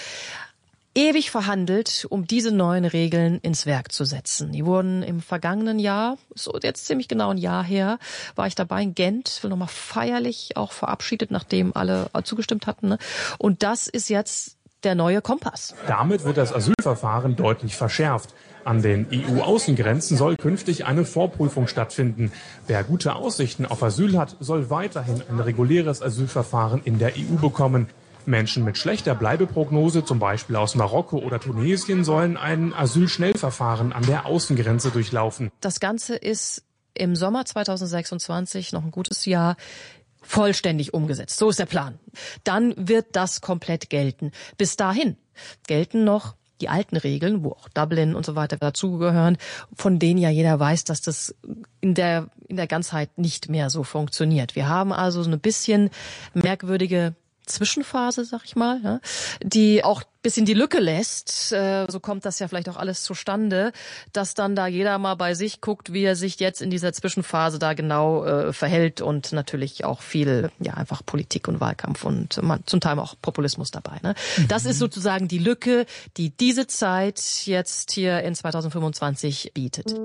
Ewig verhandelt, um diese neuen Regeln ins Werk zu setzen. Die wurden im vergangenen Jahr, so jetzt ziemlich genau ein Jahr her, war ich dabei in Gent, will nochmal feierlich auch verabschiedet, nachdem alle zugestimmt hatten. Ne? Und das ist jetzt der neue Kompass. Damit wird das Asylverfahren deutlich verschärft. An den E U-Außengrenzen soll künftig eine Vorprüfung stattfinden. Wer gute Aussichten auf Asyl hat, soll weiterhin ein reguläres Asylverfahren in der E U bekommen. Menschen mit schlechter Bleibeprognose, zum Beispiel aus Marokko oder Tunesien, sollen ein Asylschnellverfahren an der Außengrenze durchlaufen. Das Ganze ist im Sommer zweitausendsechsundzwanzig, noch ein gutes Jahr, vollständig umgesetzt. So ist der Plan. Dann wird das komplett gelten. Bis dahin gelten noch die alten Regeln, wo auch Dublin und so weiter dazugehören, von denen ja jeder weiß, dass das in der, in der Ganzheit nicht mehr so funktioniert. Wir haben also so eine bisschen merkwürdige Zwischenphase, sag ich mal, ja, die auch bisschen die Lücke lässt, äh, so kommt das ja vielleicht auch alles zustande, dass dann da jeder mal bei sich guckt, wie er sich jetzt in dieser Zwischenphase da genau äh, verhält und natürlich auch viel, ja, einfach Politik und Wahlkampf und man, zum Teil auch Populismus dabei. Ne? Mhm. Das ist sozusagen die Lücke, die diese Zeit jetzt hier in zweitausendfünfundzwanzig bietet.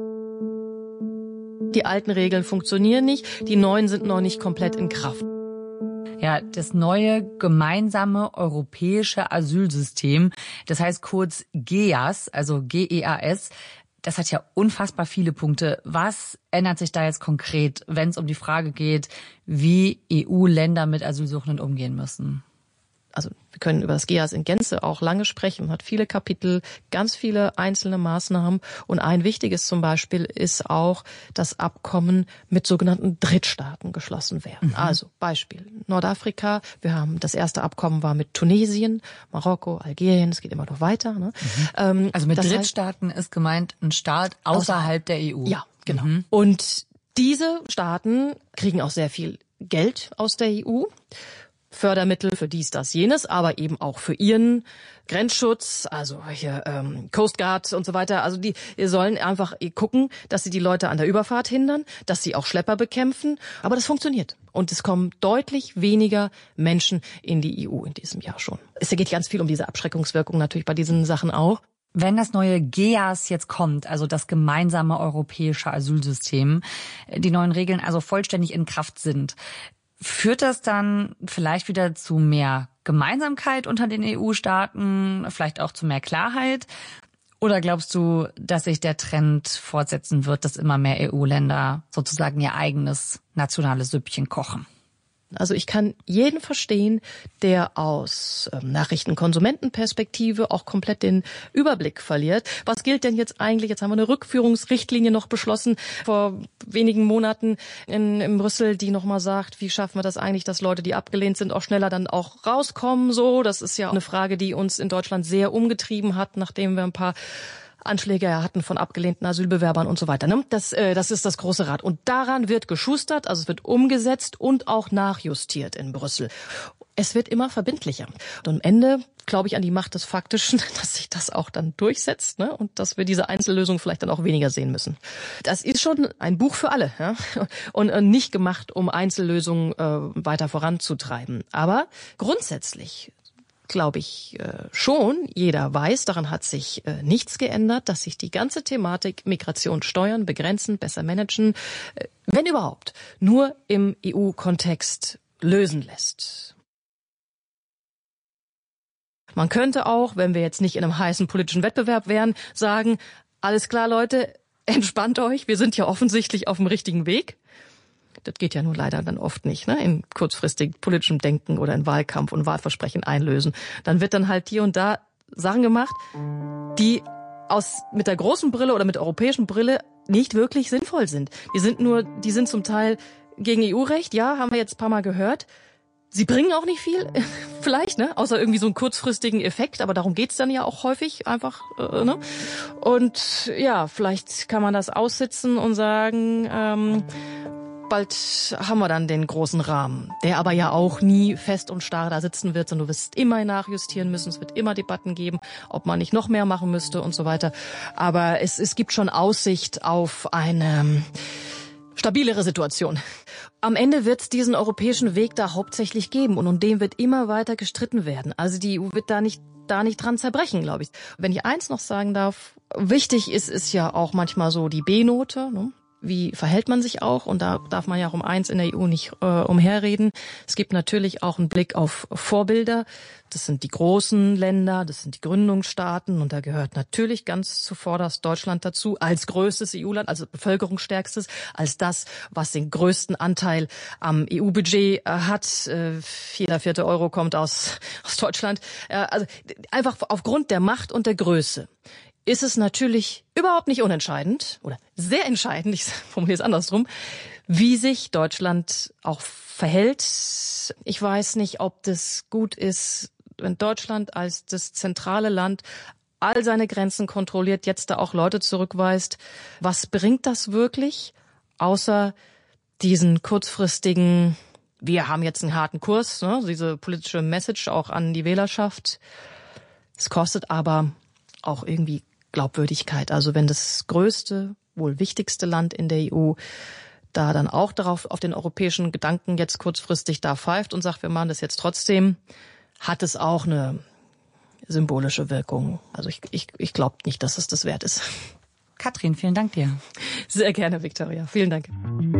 Die alten Regeln funktionieren nicht, die neuen sind noch nicht komplett in Kraft. Ja, das neue gemeinsame europäische Asylsystem, das heißt kurz G E A S, also G E A S, das hat ja unfassbar viele Punkte. Was ändert sich da jetzt konkret, wenn es um die Frage geht, wie E U-Länder mit Asylsuchenden umgehen müssen? Also wir können über das G E A S in Gänze auch lange sprechen, hat viele Kapitel, ganz viele einzelne Maßnahmen. Und ein wichtiges zum Beispiel ist auch, dass Abkommen mit sogenannten Drittstaaten geschlossen werden. Mhm. Also Beispiel Nordafrika, wir haben das erste Abkommen war mit Tunesien, Marokko, Algerien, es geht immer noch weiter. Ne? Mhm. Ähm, also mit Drittstaaten heißt, ist gemeint ein Staat außerhalb der E U. Ja, genau. Mhm. Und diese Staaten kriegen auch sehr viel Geld aus der E U. Fördermittel für dies, das, jenes, aber eben auch für ihren Grenzschutz, also hier ähm, Coast Guard und so weiter. Also die sollen einfach gucken, dass sie die Leute an der Überfahrt hindern, dass sie auch Schlepper bekämpfen. Aber das funktioniert. Und es kommen deutlich weniger Menschen in die E U in diesem Jahr schon. Es geht ganz viel um diese Abschreckungswirkung natürlich bei diesen Sachen auch. Wenn das neue G E A S jetzt kommt, also das gemeinsame europäische Asylsystem, die neuen Regeln also vollständig in Kraft sind, führt das dann vielleicht wieder zu mehr Gemeinsamkeit unter den E U-Staaten, vielleicht auch zu mehr Klarheit? Oder glaubst du, dass sich der Trend fortsetzen wird, dass immer mehr E U-Länder sozusagen ihr eigenes nationales Süppchen kochen? Also ich kann jeden verstehen, der aus ähm, Nachrichtenkonsumentenperspektive auch komplett den Überblick verliert. Was gilt denn jetzt eigentlich? Jetzt haben wir eine Rückführungsrichtlinie noch beschlossen vor wenigen Monaten in, in Brüssel, die nochmal sagt, wie schaffen wir das eigentlich, dass Leute, die abgelehnt sind, auch schneller dann auch rauskommen. So, das ist ja eine Frage, die uns in Deutschland sehr umgetrieben hat, nachdem wir ein paar Anschläge hatten von abgelehnten Asylbewerbern und so weiter. Ne? Das, äh, das ist das große Rad. Und daran wird geschustert, also es wird umgesetzt und auch nachjustiert in Brüssel. Es wird immer verbindlicher. Und am Ende glaube ich an die Macht des Faktischen, dass sich das auch dann durchsetzt, ne? Und dass wir diese Einzellösung vielleicht dann auch weniger sehen müssen. Das ist schon ein Buch für alle, ja? Und äh, nicht gemacht, um Einzellösungen äh, weiter voranzutreiben. Aber grundsätzlich glaube ich äh, schon, jeder weiß, daran hat sich äh, nichts geändert, dass sich die ganze Thematik Migration steuern, begrenzen, besser managen, äh, wenn überhaupt, nur im E U-Kontext lösen lässt. Man könnte auch, wenn wir jetzt nicht in einem heißen politischen Wettbewerb wären, sagen, alles klar, Leute, entspannt euch, wir sind ja offensichtlich auf dem richtigen Weg. Das geht ja nun leider dann oft nicht, ne? In kurzfristig politischem Denken oder in Wahlkampf und Wahlversprechen einlösen. Dann wird dann halt hier und da Sachen gemacht, die aus mit der großen Brille oder mit der europäischen Brille nicht wirklich sinnvoll sind. Die sind nur, die sind zum Teil gegen E U-Recht, ja, haben wir jetzt ein paar Mal gehört. Sie bringen auch nicht viel, vielleicht, ne, außer irgendwie so einen kurzfristigen Effekt, aber darum geht's dann ja auch häufig einfach, äh, ne? Und ja, vielleicht kann man das aussitzen und sagen, ähm, bald haben wir dann den großen Rahmen, der aber ja auch nie fest und starr da sitzen wird, sondern du wirst immer nachjustieren müssen, es wird immer Debatten geben, ob man nicht noch mehr machen müsste und so weiter. Aber es, es gibt schon Aussicht auf eine stabilere Situation. Am Ende wird es diesen europäischen Weg da hauptsächlich geben und um den wird immer weiter gestritten werden. Also die E U wird da nicht da nicht dran zerbrechen, glaube ich. Wenn ich eins noch sagen darf, wichtig ist, ist ja auch manchmal so die B-Note, ne? Wie verhält man sich auch? Und da darf man ja auch um eins in der E U nicht äh, umherreden. Es gibt natürlich auch einen Blick auf Vorbilder. Das sind die großen Länder, das sind die Gründungsstaaten. Und da gehört natürlich ganz zuvorderst Deutschland dazu, als größtes E U-Land, also bevölkerungsstärkstes, als das, was den größten Anteil am E U-Budget äh, hat. Äh, jeder vierte Euro kommt aus, aus Deutschland. Äh, also einfach aufgrund der Macht und der Größe ist es natürlich überhaupt nicht unentscheidend oder sehr entscheidend, ich formuliere es andersrum, wie sich Deutschland auch verhält. Ich weiß nicht, ob das gut ist, wenn Deutschland als das zentrale Land all seine Grenzen kontrolliert, jetzt da auch Leute zurückweist. Was bringt das wirklich, außer diesen kurzfristigen, wir haben jetzt einen harten Kurs, ne, diese politische Message auch an die Wählerschaft. Es kostet aber auch irgendwie Glaubwürdigkeit. Also wenn das größte, wohl wichtigste Land in der E U da dann auch darauf auf den europäischen Gedanken jetzt kurzfristig da pfeift und sagt, wir machen das jetzt trotzdem, hat es auch eine symbolische Wirkung. Also ich, ich, ich glaube nicht, dass es das wert ist. Katrin, vielen Dank dir. Sehr gerne, Viktoria. Vielen Dank.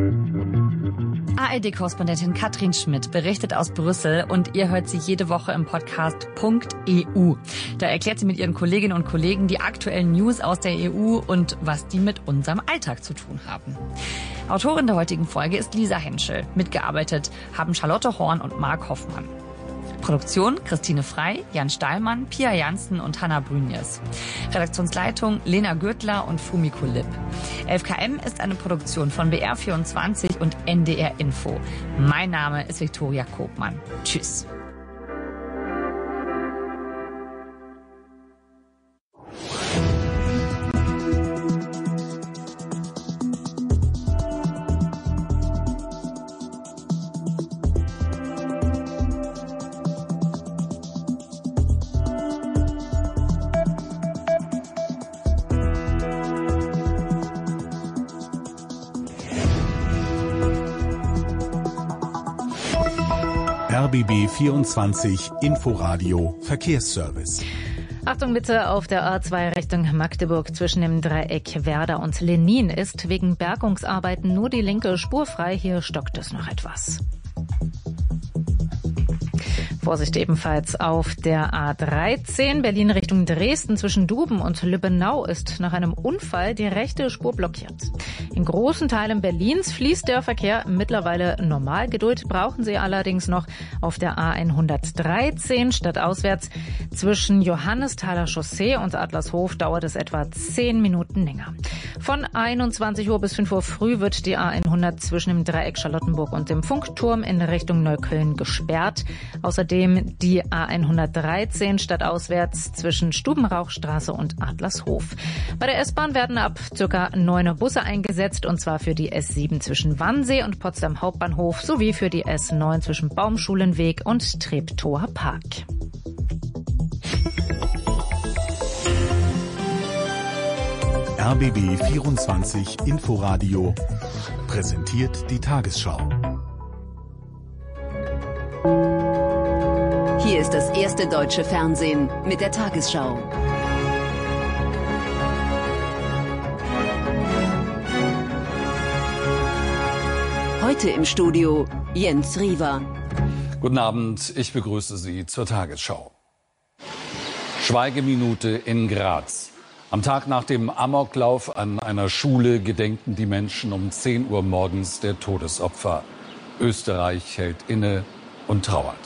A R D-Korrespondentin Katrin Schmidt berichtet aus Brüssel und ihr hört sie jede Woche im Podcast Punkt E U. Da erklärt sie mit ihren Kolleginnen und Kollegen die aktuellen News aus der E U und was die mit unserem Alltag zu tun haben. Autorin der heutigen Folge ist Lisa Henschel. Mitgearbeitet haben Charlotte Horn und Marc Hoffmann. Produktion Christine Frey, Jan Stahlmann, Pia Janssen und Hanna Brünjes. Redaktionsleitung Lena Gürtler und Fumiko Lipp. elf K M ist eine Produktion von B R vierundzwanzig und N D R Info. Mein Name ist Viktoria Kobmann. Tschüss. R B B vierundzwanzig Inforadio Verkehrsservice. Achtung bitte, auf der A zwei Richtung Magdeburg zwischen dem Dreieck Werder und Lenin ist wegen Bergungsarbeiten nur die linke Spur frei. Hier stockt es noch etwas. Vorsicht ebenfalls auf der A dreizehn Berlin Richtung Dresden zwischen Duben und Lübbenau ist nach einem Unfall die rechte Spur blockiert. In großen Teilen Berlins fließt der Verkehr mittlerweile normal. Geduld brauchen Sie allerdings noch auf der A hundertdreizehn stadtauswärts. Zwischen Johannesthaler Chaussee und Adlershof dauert es etwa zehn Minuten länger. Von einundzwanzig Uhr bis fünf Uhr früh wird die A hundert zwischen dem Dreieck Charlottenburg und dem Funkturm in Richtung Neukölln gesperrt. Außerdem die A hundertdreizehn stadtauswärts zwischen Stubenrauchstraße und Adlershof. Bei der S-Bahn werden ab ca. neun Busse eingesetzt, und zwar für die S sieben zwischen Wannsee und Potsdam Hauptbahnhof sowie für die S neun zwischen Baumschulenweg und Treptower Park. R B B vierundzwanzig Inforadio präsentiert die Tagesschau. Hier ist das erste deutsche Fernsehen mit der Tagesschau. Heute im Studio Jens Riewer. Guten Abend, ich begrüße Sie zur Tagesschau. Schweigeminute in Graz. Am Tag nach dem Amoklauf an einer Schule gedenken die Menschen um zehn Uhr morgens der Todesopfer. Österreich hält inne und trauert.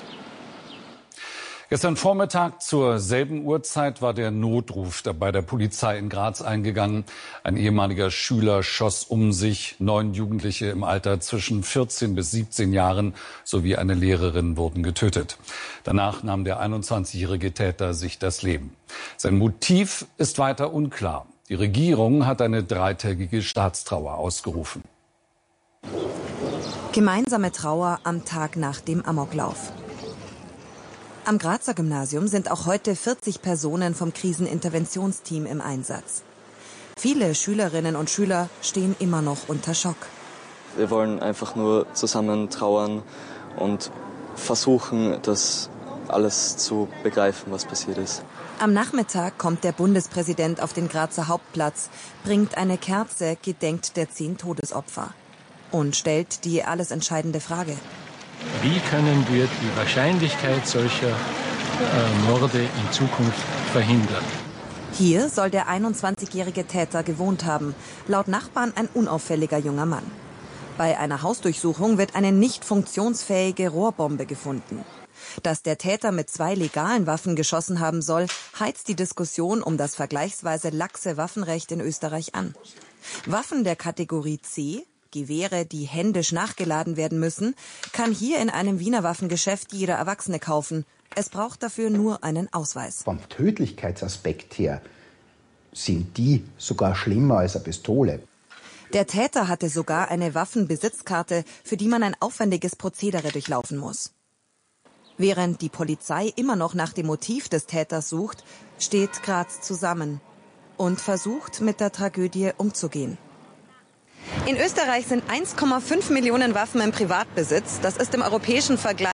Gestern Vormittag zur selben Uhrzeit war der Notruf bei der Polizei in Graz eingegangen. Ein ehemaliger Schüler schoss um sich. Neun Jugendliche im Alter zwischen vierzehn bis siebzehn Jahren sowie eine Lehrerin wurden getötet. Danach nahm der einundzwanzigjährige Täter sich das Leben. Sein Motiv ist weiter unklar. Die Regierung hat eine dreitägige Staatstrauer ausgerufen. Gemeinsame Trauer am Tag nach dem Amoklauf. Am Grazer Gymnasium sind auch heute vierzig Personen vom Kriseninterventionsteam im Einsatz. Viele Schülerinnen und Schüler stehen immer noch unter Schock. Wir wollen einfach nur zusammen trauern und versuchen, das alles zu begreifen, was passiert ist. Am Nachmittag kommt der Bundespräsident auf den Grazer Hauptplatz, bringt eine Kerze, gedenkt der zehn Todesopfer und stellt die alles entscheidende Frage. Wie können wir die Wahrscheinlichkeit solcher äh, Morde in Zukunft verhindern? Hier soll der einundzwanzigjährige Täter gewohnt haben. Laut Nachbarn ein unauffälliger junger Mann. Bei einer Hausdurchsuchung wird eine nicht funktionsfähige Rohrbombe gefunden. Dass der Täter mit zwei legalen Waffen geschossen haben soll, heizt die Diskussion um das vergleichsweise laxe Waffenrecht in Österreich an. Waffen der Kategorie C, Gewehre, die händisch nachgeladen werden müssen, kann hier in einem Wiener Waffengeschäft jeder Erwachsene kaufen. Es braucht dafür nur einen Ausweis. Vom Tödlichkeitsaspekt her sind die sogar schlimmer als eine Pistole. Der Täter hatte sogar eine Waffenbesitzkarte, für die man ein aufwendiges Prozedere durchlaufen muss. Während die Polizei immer noch nach dem Motiv des Täters sucht, steht Graz zusammen und versucht, mit der Tragödie umzugehen. In Österreich sind eins Komma fünf Millionen Waffen im Privatbesitz. Das ist im europäischen Vergleich